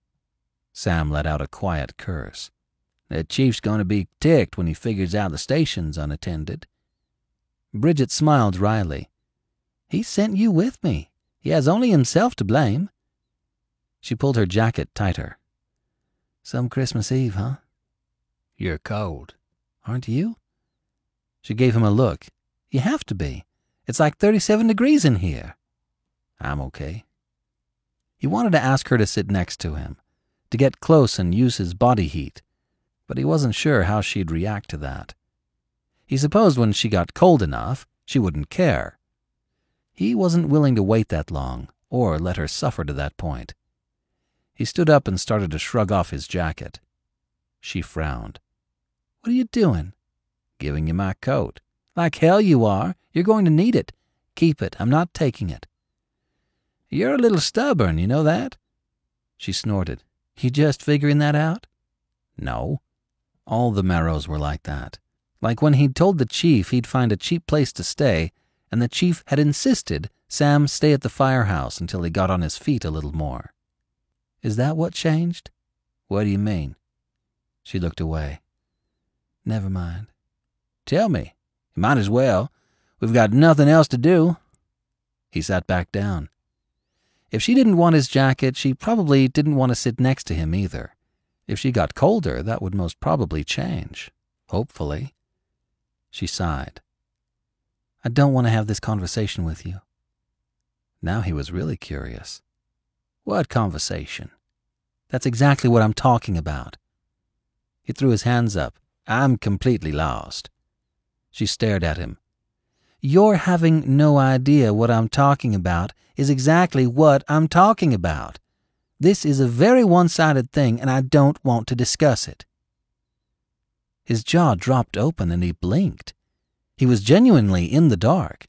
Sam let out a quiet curse. The chief's going to be ticked when he figures out the station's unattended. Bridget smiled wryly. He sent you with me. He has only himself to blame. She pulled her jacket tighter. Some Christmas Eve, huh? You're cold. Aren't you? She gave him a look. You have to be. It's like 37 degrees in here. I'm okay. He wanted to ask her to sit next to him, to get close and use his body heat, but he wasn't sure how she'd react to that. He supposed when she got cold enough, she wouldn't care. He wasn't willing to wait that long, or let her suffer to that point. He stood up and started to shrug off his jacket. She frowned. What are you doing? Giving you my coat. Like hell you are. You're going to need it. Keep it. I'm not taking it. You're a little stubborn, you know that? She snorted. You just figuring that out? No. All the Marrows were like that. Like when he'd told the chief he'd find a cheap place to stay, and the chief had insisted Sam stay at the firehouse until he got on his feet a little more. Is that what changed? What do you mean? She looked away. Never mind. Tell me. You might as well. We've got nothing else to do. He sat back down. If she didn't want his jacket, she probably didn't want to sit next to him either. If she got colder, that would most probably change. Hopefully. She sighed. I don't want to have this conversation with you. Now he was really curious. What conversation? That's exactly what I'm talking about. He threw his hands up. I'm completely lost. She stared at him. Your having no idea what I'm talking about is exactly what I'm talking about. This is a very one-sided thing, and I don't want to discuss it. His jaw dropped open and he blinked. He was genuinely in the dark.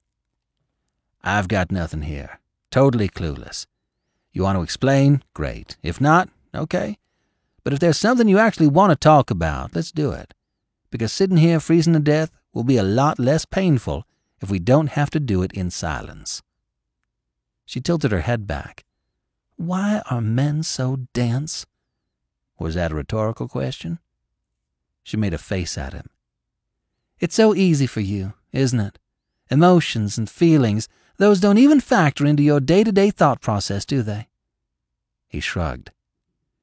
I've got nothing here. Totally clueless. You want to explain? Great. If not, okay. But if there's something you actually want to talk about, let's do it. Because sitting here freezing to death will be a lot less painful if we don't have to do it in silence. She tilted her head back. Why are men so dense? Was that a rhetorical question? She made a face at him. It's so easy for you, isn't it? Emotions and feelings, those don't even factor into your day-to-day thought process, do they? He shrugged.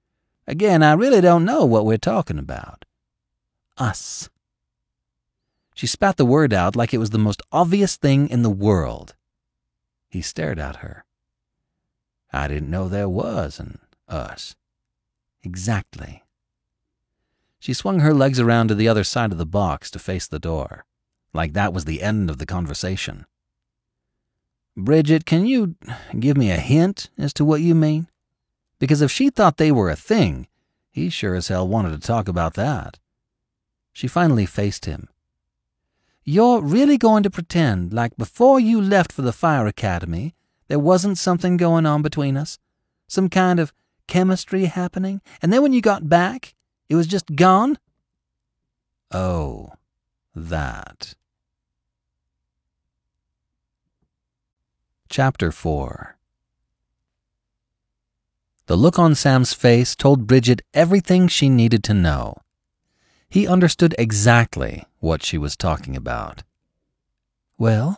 Again, I really don't know what we're talking about. Us. She spat the word out like it was the most obvious thing in the world. He stared at her. I didn't know there was an us. Exactly. She swung her legs around to the other side of the box to face the door, like that was the end of the conversation. Bridget, can you give me a hint as to what you mean? Because if she thought they were a thing, he sure as hell wanted to talk about that. She finally faced him. You're really going to pretend like before you left for the fire academy, there wasn't something going on between us? Some kind of chemistry happening? And then when you got back, it was just gone? Oh, that. Chapter 4. The look on Sam's face told Bridget everything she needed to know. He understood exactly what she was talking about. Well?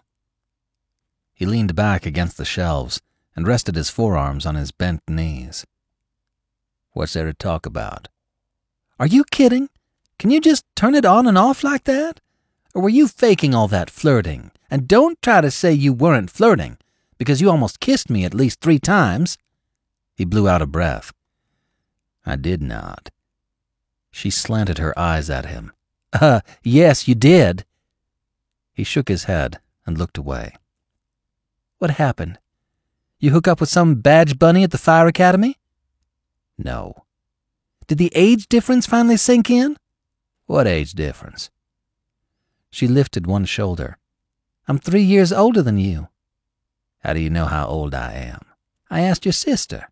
He leaned back against the shelves and rested his forearms on his bent knees. What's there to talk about? Are you kidding? Can you just turn it on and off like that? Or were you faking all that flirting? And don't try to say you weren't flirting, because you almost kissed me at least 3 times. He blew out a breath. I did not. She slanted her eyes at him. Yes, you did. He shook his head and looked away. What happened? You hook up with some badge bunny at the fire academy? No. Did the age difference finally sink in? What age difference? She lifted one shoulder. I'm 3 years older than you. How do you know how old I am? I asked your sister.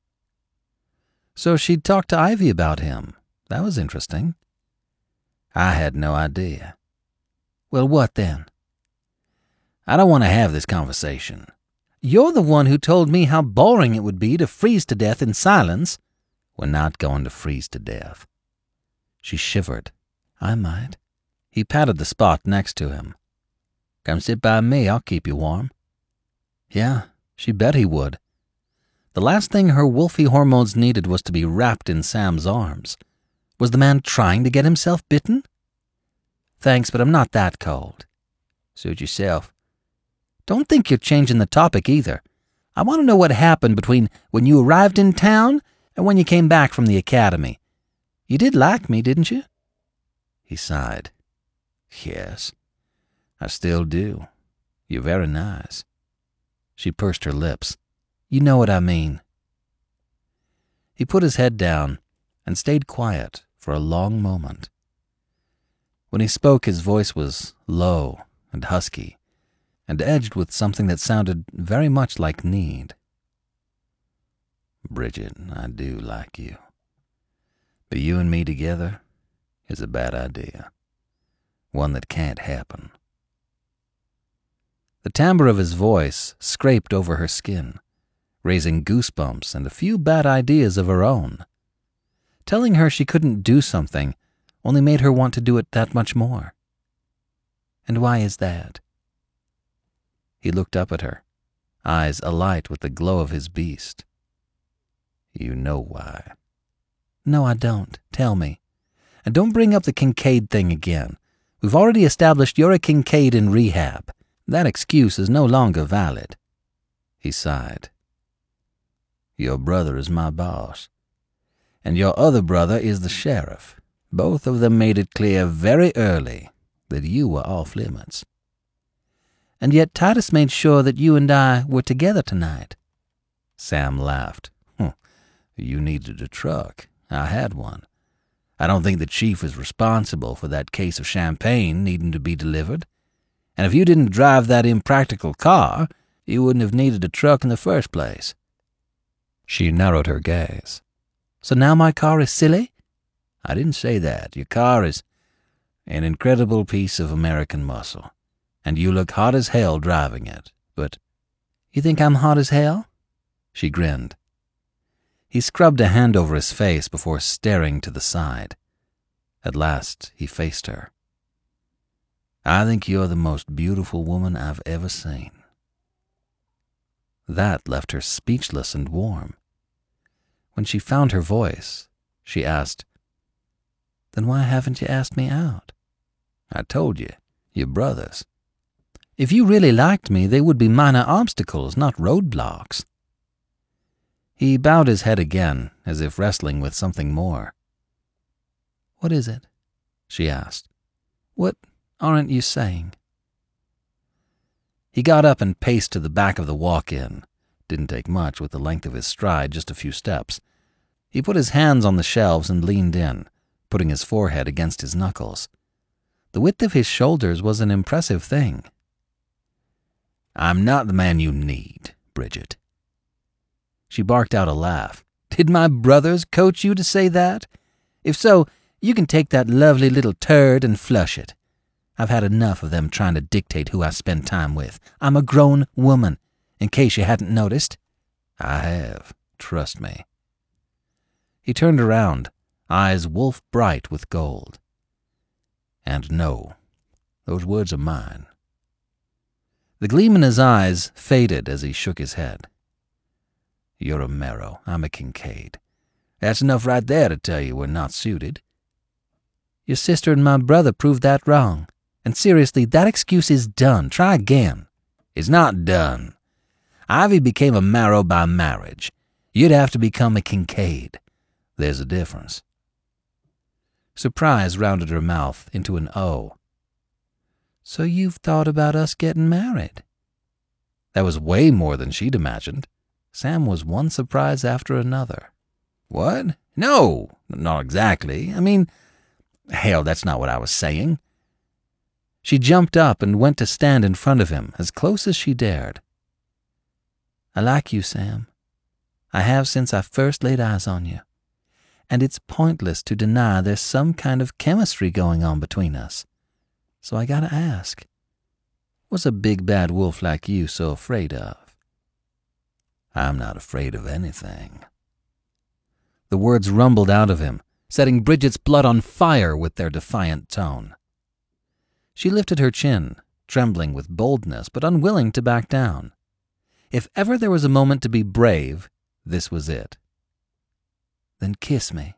So she'd talked to Ivy about him. That was interesting. I had no idea. Well, what then? I don't want to have this conversation. You're the one who told me how boring it would be to freeze to death in silence. We're not going to freeze to death. She shivered. I might. He patted the spot next to him. Come sit by me, I'll keep you warm. Yeah, she bet he would. The last thing her wolfy hormones needed was to be wrapped in Sam's arms. Was the man trying to get himself bitten? Thanks, but I'm not that cold. Suit yourself. Don't think you're changing the topic either. I want to know what happened between when you arrived in town and when you came back from the academy. You did like me, didn't you? He sighed. Yes, I still do. You're very nice. She pursed her lips. You know what I mean. He put his head down and stayed quiet for a long moment. When he spoke, his voice was low and husky, and edged with something that sounded very much like need. Bridget, I do like you. But you and me together is a bad idea. One that can't happen. The timbre of his voice scraped over her skin, raising goosebumps and a few bad ideas of her own. Telling her she couldn't do something only made her want to do it that much more. And why is that? He looked up at her, eyes alight with the glow of his beast. You know why. No, I don't. Tell me. And don't bring up the Kincaid thing again. We've already established you're a Kincaid in rehab. That excuse is no longer valid. He sighed. Your brother is my boss, and your other brother is the sheriff. Both of them made it clear very early that you were off limits. And yet Titus made sure that you and I were together tonight. Sam laughed. You needed a truck. I had one. I don't think the chief is responsible for that case of champagne needing to be delivered. And if you didn't drive that impractical car, you wouldn't have needed a truck in the first place. She narrowed her gaze. So now my car is silly? I didn't say that. Your car is an incredible piece of American muscle, and you look hot as hell driving it, but... You think I'm hot as hell? She grinned. He scrubbed a hand over his face before staring to the side. At last, he faced her. I think you're the most beautiful woman I've ever seen. That left her speechless and warm. When she found her voice, she asked, Then why haven't you asked me out? I told you, Your brothers. If you really liked me, they would be minor obstacles, not roadblocks. He bowed his head again, as if wrestling with something more. What is it? She asked. What aren't you saying? He got up and paced to the back of the walk-in. Didn't take much with the length of his stride, just a few steps. He put his hands on the shelves and leaned in, putting his forehead against his knuckles. The width of his shoulders was an impressive thing. I'm not the man you need, Bridget. She barked out a laugh. Did my brothers coach you to say that? If so, you can take that lovely little turd and flush it. I've had enough of them trying to dictate who I spend time with. I'm a grown woman, in case you hadn't noticed. I have. Trust me. He turned around, eyes wolf-bright with gold. And no, those words are mine. The gleam in his eyes faded as he shook his head. You're a Merrow, I'm a Kincaid. That's enough right there to tell you we're not suited. Your sister and my brother proved that wrong. And seriously, that excuse is done. Try again. It's not done. Ivy became a Merrow by marriage. You'd have to become a Kincaid. There's a difference. Surprise rounded her mouth into an O. So you've thought about us getting married? That was way more than she'd imagined. Sam was one surprise after another. What? No, not exactly. I mean, hell, that's not what I was saying. She jumped up and went to stand in front of him, as close as she dared. I like you, Sam. I have since I first laid eyes on you. And it's pointless to deny there's some kind of chemistry going on between us. So I gotta ask, what's a big bad wolf like you so afraid of? I'm not afraid of anything. The words rumbled out of him, setting Bridget's blood on fire with their defiant tone. She lifted her chin, trembling with boldness but unwilling to back down. If ever there was a moment to be brave, this was it. Then kiss me.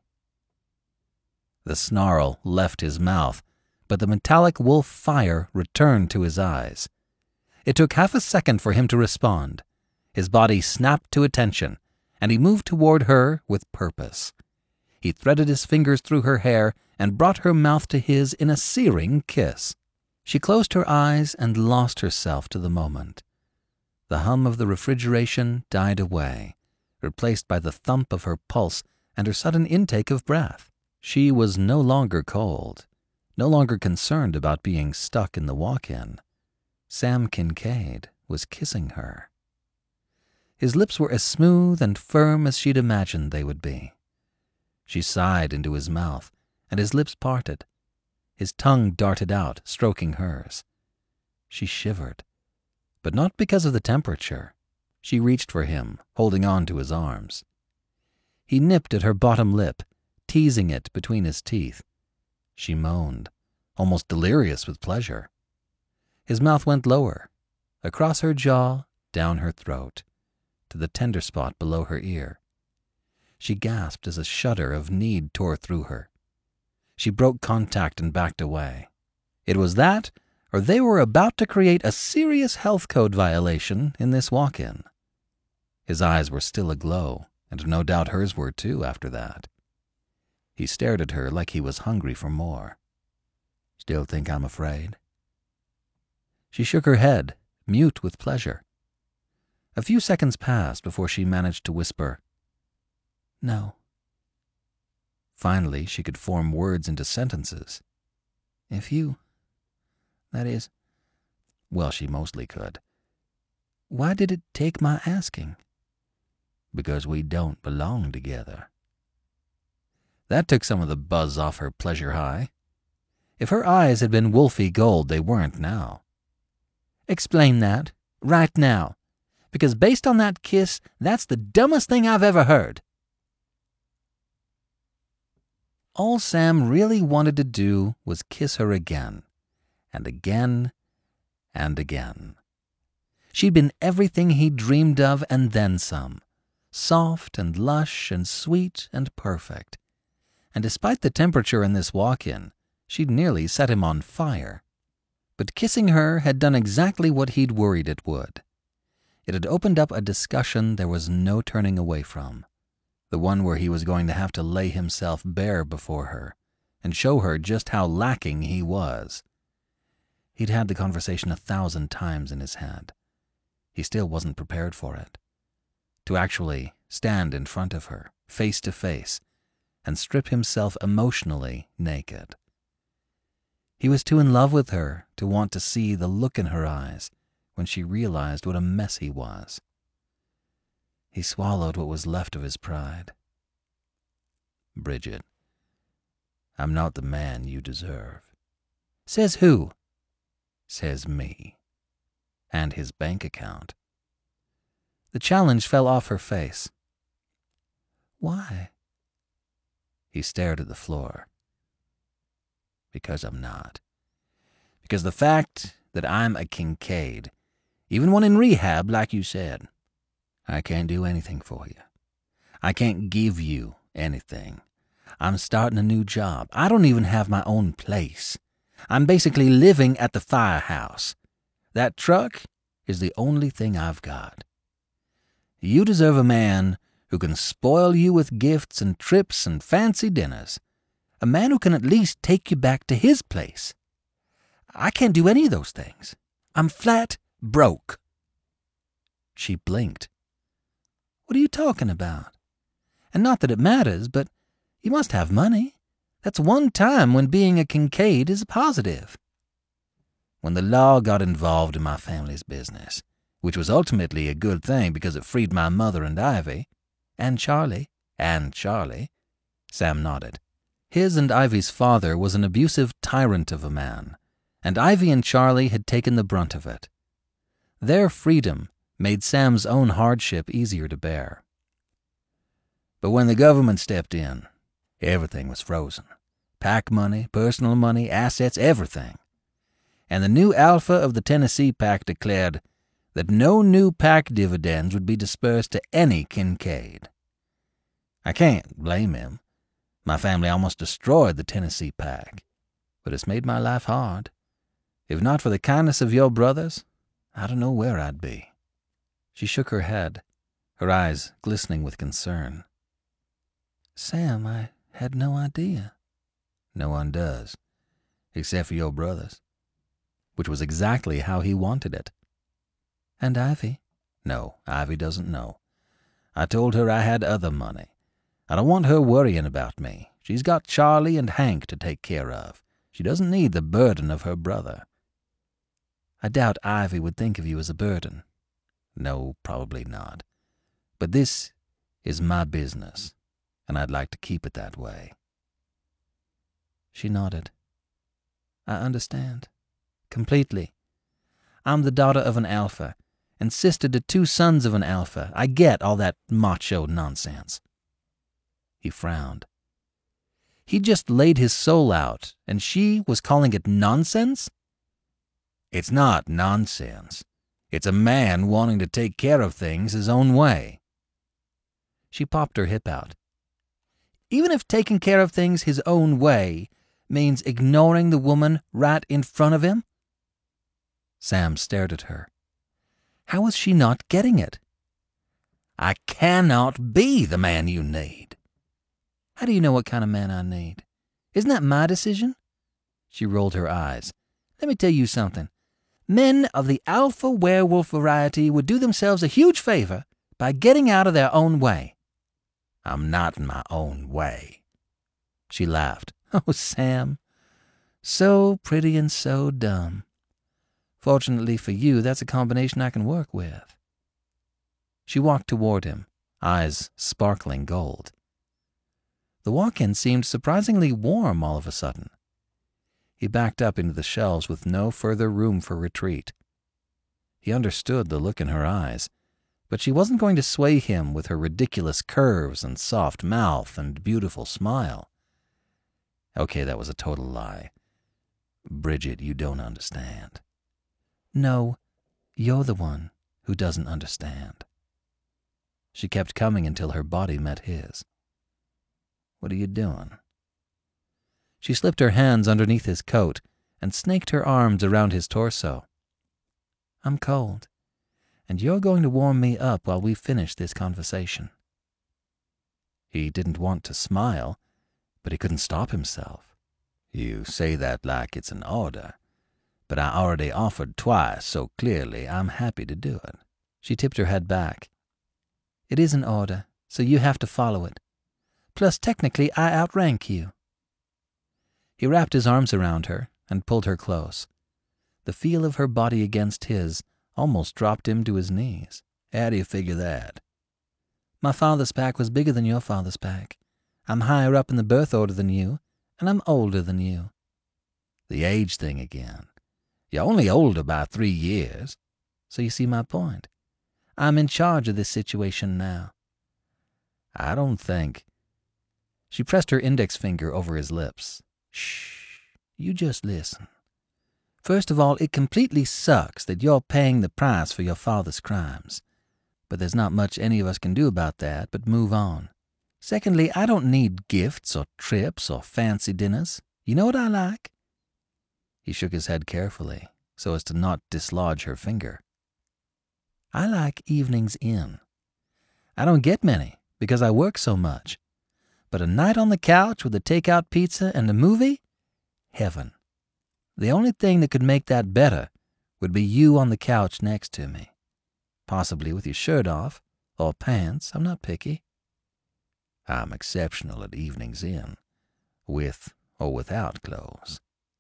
The snarl left his mouth, but the metallic wolf fire returned to his eyes. It took half a second for him to respond. His body snapped to attention, and he moved toward her with purpose. He threaded his fingers through her hair and brought her mouth to his in a searing kiss. She closed her eyes and lost herself to the moment. The hum of the refrigeration died away, replaced by the thump of her pulse and her sudden intake of breath. She was no longer cold, no longer concerned about being stuck in the walk-in. Sam Kincaid was kissing her. His lips were as smooth and firm as she'd imagined they would be. She sighed into his mouth, and his lips parted. His tongue darted out, stroking hers. She shivered, but not because of the temperature. She reached for him, holding on to his arms. He nipped at her bottom lip, teasing it between his teeth. She moaned, almost delirious with pleasure. His mouth went lower, across her jaw, down her throat, to the tender spot below her ear. She gasped as a shudder of need tore through her. She broke contact and backed away. It was that, or they were about to create a serious health code violation in this walk-in. His eyes were still aglow, and no doubt hers were too after that. He stared at her like he was hungry for more. Still think I'm afraid? She shook her head, mute with pleasure. A few seconds passed before she managed to whisper, "No." Finally, she could form words into sentences. That is, well, she mostly could. Why did it take my asking? Because we don't belong together. That took some of the buzz off her pleasure high. If her eyes had been wolfy gold, they weren't now. Explain that, right now, because based on that kiss, that's the dumbest thing I've ever heard. All Sam really wanted to do was kiss her again, and again, and again. She'd been everything he dreamed of and then some, soft and lush and sweet and perfect. And despite the temperature in this walk-in, she'd nearly set him on fire. But kissing her had done exactly what he'd worried it would. It had opened up a discussion there was no turning away from, the one where he was going to have to lay himself bare before her and show her just how lacking he was. He'd had the conversation 1,000 times in his head. He still wasn't prepared for it. To actually stand in front of her, face to face, and strip himself emotionally naked. He was too in love with her to want to see the look in her eyes when she realized what a mess he was. He swallowed what was left of his pride. Bridget, I'm not the man you deserve. Says who? Says me. And his bank account. The challenge fell off her face. Why? He stared at the floor. Because I'm not. Because the fact that I'm a Kincaid, even one in rehab like you said, I can't do anything for you. I can't give you anything. I'm starting a new job. I don't even have my own place. I'm basically living at the firehouse. That truck is the only thing I've got. You deserve a man who can spoil you with gifts and trips and fancy dinners. A man who can at least take you back to his place. I can't do any of those things. I'm flat broke. She blinked. What are you talking about? And not that it matters, but you must have money. That's one time when being a Kincaid is a positive. When the law got involved in my family's business, which was ultimately a good thing because it freed my mother and Ivy. And Charlie. Sam nodded. His and Ivy's father was an abusive tyrant of a man, and Ivy and Charlie had taken the brunt of it. Their freedom made Sam's own hardship easier to bear. But when the government stepped in, everything was frozen. PAC money, personal money, assets, everything. And the new alpha of the Tennessee PAC declared that no new PAC dividends would be dispersed to any Kincaid. I can't blame him. My family almost destroyed the Tennessee PAC, but it's made my life hard. If not for the kindness of your brothers, I don't know where I'd be. She shook her head, her eyes glistening with concern. Sam, I had no idea. No one does, except for your brothers. Which was exactly how he wanted it. And Ivy? No, Ivy doesn't know. I told her I had other money. I don't want her worrying about me. She's got Charlie and Hank to take care of. She doesn't need the burden of her brother. I doubt Ivy would think of you as a burden. No, probably not. But this is my business, and I'd like to keep it that way. She nodded. I understand. Completely. I'm the daughter of an alpha, and sister to 2 sons of an alpha. I get all that macho nonsense. He frowned. He just laid his soul out, and she was calling it nonsense? It's not nonsense. It's a man wanting to take care of things his own way. She popped her hip out. Even if taking care of things his own way means ignoring the woman right in front of him? Sam stared at her. How was she not getting it? I cannot be the man you need. How do you know what kind of man I need? Isn't that my decision? She rolled her eyes. Let me tell you something. Men of the alpha werewolf variety would do themselves a huge favor by getting out of their own way. I'm not in my own way. She laughed. Oh, Sam. So pretty and so dumb. Fortunately for you, that's a combination I can work with. She walked toward him, eyes sparkling gold. The walk-in seemed surprisingly warm all of a sudden. He backed up into the shelves with no further room for retreat. He understood the look in her eyes, but she wasn't going to sway him with her ridiculous curves and soft mouth and beautiful smile. Okay, that was a total lie. Bridget, you don't understand. No, you're the one who doesn't understand. She kept coming until her body met his. What are you doing? She slipped her hands underneath his coat and snaked her arms around his torso. I'm cold, and you're going to warm me up while we finish this conversation. He didn't want to smile, but he couldn't stop himself. You say that like it's an order, but I already offered twice, so clearly I'm happy to do it. She tipped her head back. It is an order, so you have to follow it. Plus, technically, I outrank you. He wrapped his arms around her and pulled her close. The feel of her body against his almost dropped him to his knees. How do you figure that? My father's pack was bigger than your father's pack. I'm higher up in the birth order than you, and I'm older than you. The age thing again. You're only older by 3 years. So you see my point. I'm in charge of this situation now. I don't think. She pressed her index finger over his lips. Shh, you just listen. First of all, it completely sucks that you're paying the price for your father's crimes. But there's not much any of us can do about that but move on. Secondly, I don't need gifts or trips or fancy dinners. You know what I like? He shook his head carefully, so as to not dislodge her finger. I like evenings in. I don't get many, because I work so much. But a night on the couch with a takeout pizza and a movie? Heaven. The only thing that could make that better would be you on the couch next to me. Possibly with your shirt off, or pants. I'm not picky. I'm exceptional at evenings in, with or without clothes.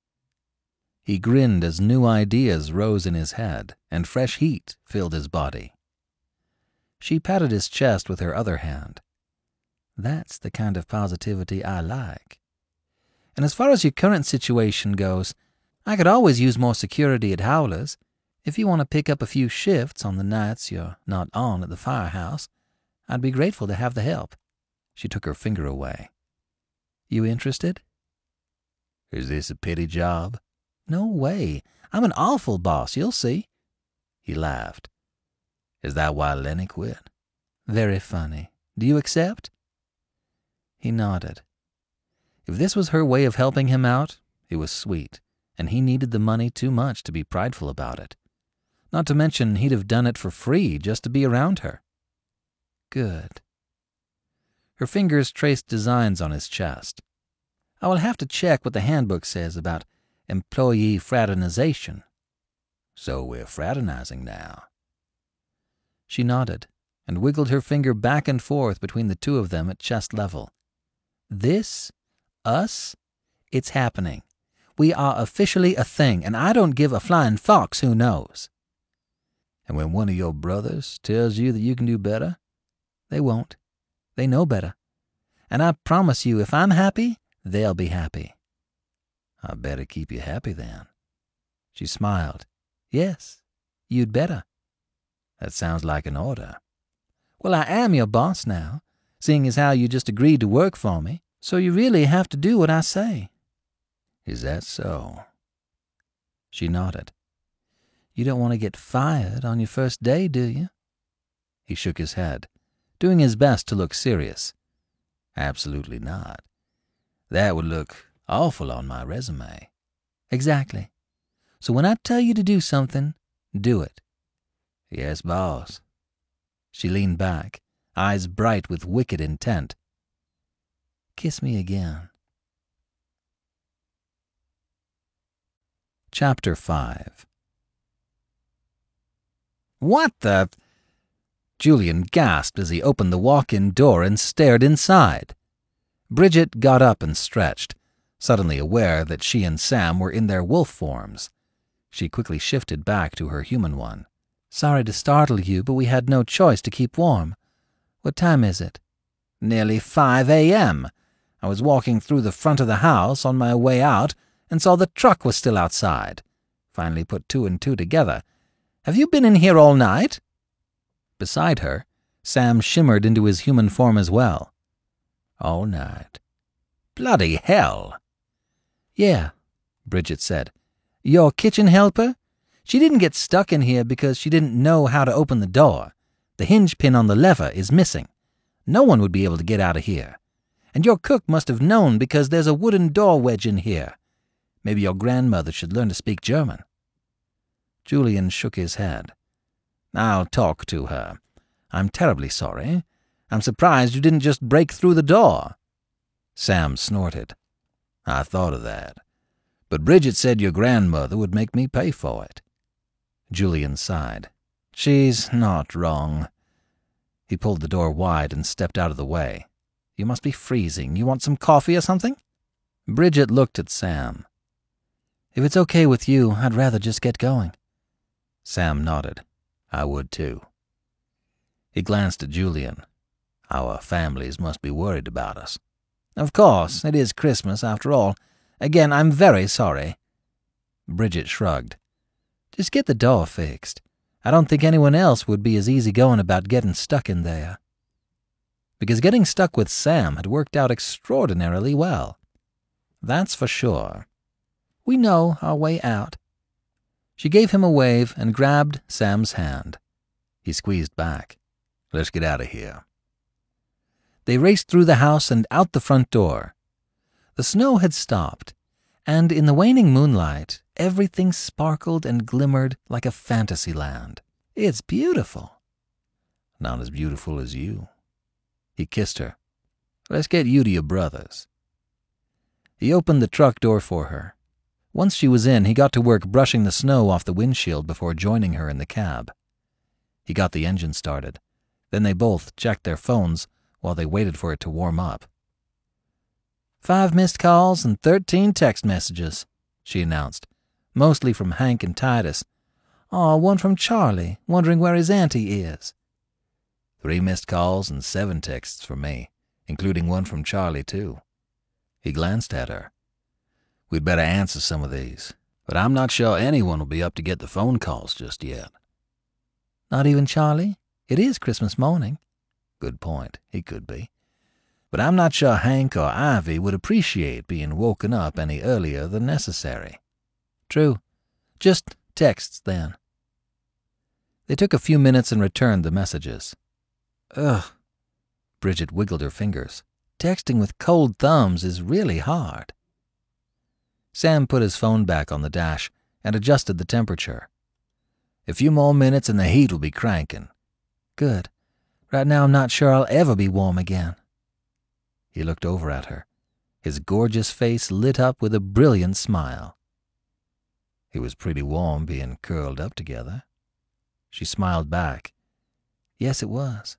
He grinned as new ideas rose in his head and fresh heat filled his body. She patted his chest with her other hand. That's the kind of positivity I like. And as far as your current situation goes, I could always use more security at Howler's. If you want to pick up a few shifts on the nights you're not on at the firehouse, I'd be grateful to have the help. She took her finger away. You interested? Is this a pity job? No way. I'm an awful boss, you'll see. He laughed. Is that why Lenny quit? Very funny. Do you accept? He nodded. If this was her way of helping him out, it was sweet, and he needed the money too much to be prideful about it. Not to mention he'd have done it for free just to be around her. Good. Her fingers traced designs on his chest. I will have to check what the handbook says about employee fraternization. So we're fraternizing now. She nodded and wiggled her finger back and forth between the two of them at chest level. This, us, it's happening. We are officially a thing, and I don't give a flying fox who knows. And when one of your brothers tells you that you can do better? They won't. They know better. And I promise you, if I'm happy, they'll be happy. I better keep you happy then. She smiled. Yes, you'd better. That sounds like an order. Well, I am your boss now, seeing as how you just agreed to work for me, so you really have to do what I say. Is that so? She nodded. You don't want to get fired on your first day, do you? He shook his head, doing his best to look serious. Absolutely not. That would look awful on my resume. Exactly. So when I tell you to do something, do it. Yes, boss. She leaned back, eyes bright with wicked intent. Kiss me again. Chapter 5. What the? Julian gasped as he opened the walk-in door and stared inside. Bridget got up and stretched, suddenly aware that she and Sam were in their wolf forms. She quickly shifted back to her human one. Sorry to startle you, but we had no choice to keep warm. What time is it? Nearly 5 a.m. I was walking through the front of the house on my way out and saw the truck was still outside. Finally put 2 and 2 together. Have you been in here all night? Beside her, Sam shimmered into his human form as well. All night. Bloody hell. Yeah, Bridget said. Your kitchen helper? She didn't get stuck in here because she didn't know how to open the door. The hinge pin on the lever is missing. No one would be able to get out of here. And your cook must have known because there's a wooden door wedge in here. Maybe your grandmother should learn to speak German." Julian shook his head. "I'll talk to her. I'm terribly sorry. I'm surprised you didn't just break through the door." Sam snorted. "I thought of that. But Bridget said your grandmother would make me pay for it." Julian sighed. "She's not wrong." He pulled the door wide and stepped out of the way. "You must be freezing. You want some coffee or something?" Bridget looked at Sam. "If it's okay with you, I'd rather just get going." Sam nodded. "I would too." He glanced at Julian. "Our families must be worried about us." "Of course, it is Christmas after all. Again, I'm very sorry." Bridget shrugged. "Just get the door fixed. I don't think anyone else would be as easygoing about getting stuck in there." Because getting stuck with Sam had worked out extraordinarily well. That's for sure. "We know our way out." She gave him a wave and grabbed Sam's hand. He squeezed back. "Let's get out of here." They raced through the house and out the front door. The snow had stopped, and in the waning moonlight, everything sparkled and glimmered like a fantasy land. "It's beautiful." "Not as beautiful as you." He kissed her. "Let's get you to your brother's." He opened the truck door for her. Once she was in, he got to work brushing the snow off the windshield before joining her in the cab. He got the engine started. Then they both checked their phones while they waited for it to warm up. 5 missed calls and 13 text messages," she announced, mostly from Hank and Titus. "Aw, one from Charlie, wondering where his auntie is." 3 missed calls and 7 texts from me, including one from Charlie, too." He glanced at her. "We'd better answer some of these, but I'm not sure anyone will be up to get the phone calls just yet." "Not even Charlie? It is Christmas morning." "Good point. He could be. But I'm not sure Hank or Ivy would appreciate being woken up any earlier than necessary." "True. Just texts, then." They took a few minutes and returned the messages. "Ugh." Bridget wiggled her fingers. "Texting with cold thumbs is really hard." Sam put his phone back on the dash and adjusted the temperature. "A few more minutes and the heat will be cranking." "Good. Right now I'm not sure I'll ever be warm again." He looked over at her. His gorgeous face lit up with a brilliant smile. "It was pretty warm being curled up together." She smiled back. "Yes, it was."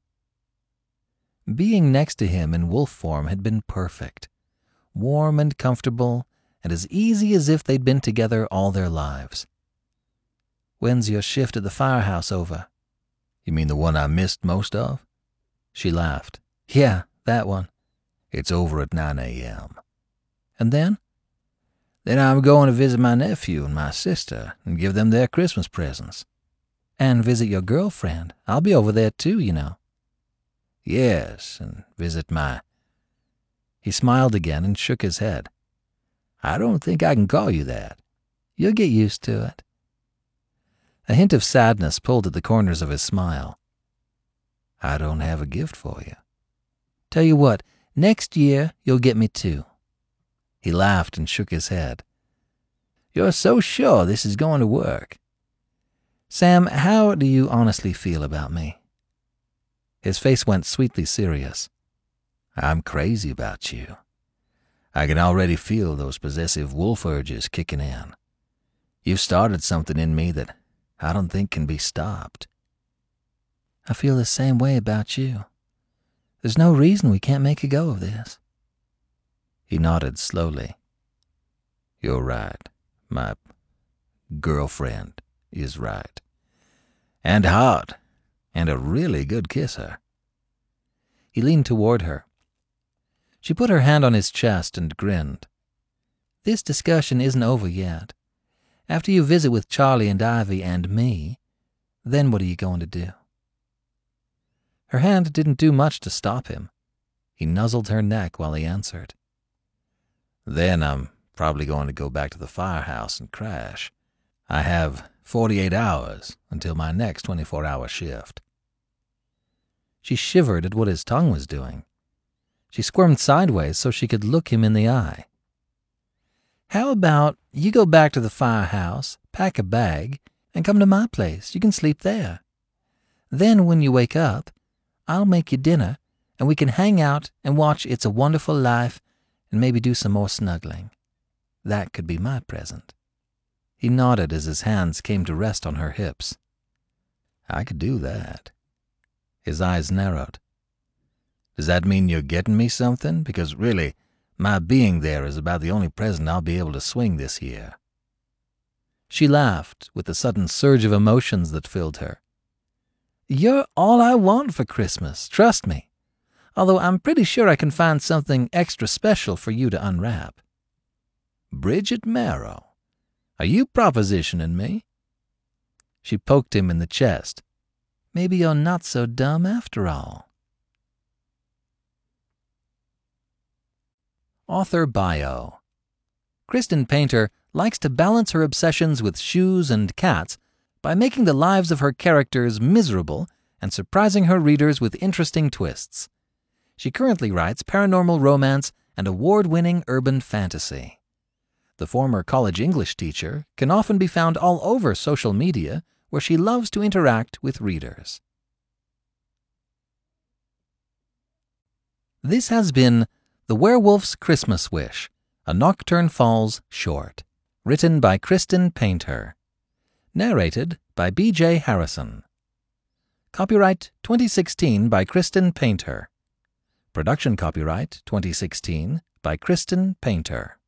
Being next to him in wolf form had been perfect. Warm and comfortable, and as easy as if they'd been together all their lives. "When's your shift at the firehouse over?" "You mean the one I missed most of?" She laughed. "Yeah, that one." "It's over at 9 a.m. "And then?" "Then I'm going to visit my nephew and my sister and give them their Christmas presents." "And visit your girlfriend. I'll be over there too, you know." "Yes, and visit my—" He smiled again and shook his head. "I don't think I can call you that." "You'll get used to it." A hint of sadness pulled at the corners of his smile. "I don't have a gift for you." "Tell you what, next year you'll get me too." He laughed and shook his head. "You're so sure this is going to work." "Sam, how do you honestly feel about me?" His face went sweetly serious. "I'm crazy about you. I can already feel those possessive wolf urges kicking in. You've started something in me that I don't think can be stopped." "I feel the same way about you. There's no reason we can't make a go of this." He nodded slowly. "You're right. My girlfriend is right. And hot, and a really good kisser." He leaned toward her. She put her hand on his chest and grinned. "This discussion isn't over yet. After you visit with Charlie and Ivy and me, then what are you going to do?" Her hand didn't do much to stop him. He nuzzled her neck while he answered. "Then I'm probably going to go back to the firehouse and crash. I have 48 hours until my next 24-hour shift." She shivered at what his tongue was doing. She squirmed sideways so she could look him in the eye. How about you go back to the firehouse, pack a bag, and come to my place? You can sleep there. Then when you wake up, I'll make you dinner, and we can hang out and watch It's a Wonderful Life and maybe do some more snuggling. That could be my present." He nodded as his hands came to rest on her hips. "I could do that." His eyes narrowed. "Does that mean you're getting me something? Because really, my being there is about the only present I'll be able to swing this year." She laughed with the sudden surge of emotions that filled her. "You're all I want for Christmas, trust me. Although I'm pretty sure I can find something extra special for you to unwrap." "Bridget Marrow, are you propositioning me?" She poked him in the chest. "Maybe you're not so dumb after all." Author Bio. Kristen Painter likes to balance her obsessions with shoes and cats by making the lives of her characters miserable and surprising her readers with interesting twists. She currently writes paranormal romance and award-winning urban fantasy. The former college English teacher can often be found all over social media, where she loves to interact with readers. This has been The Werewolf's Christmas Wish, a Nocturne Falls short, written by Kristen Painter. Narrated by B.J. Harrison. Copyright 2016 by Kristen Painter. Production copyright 2016 by Kristen Painter.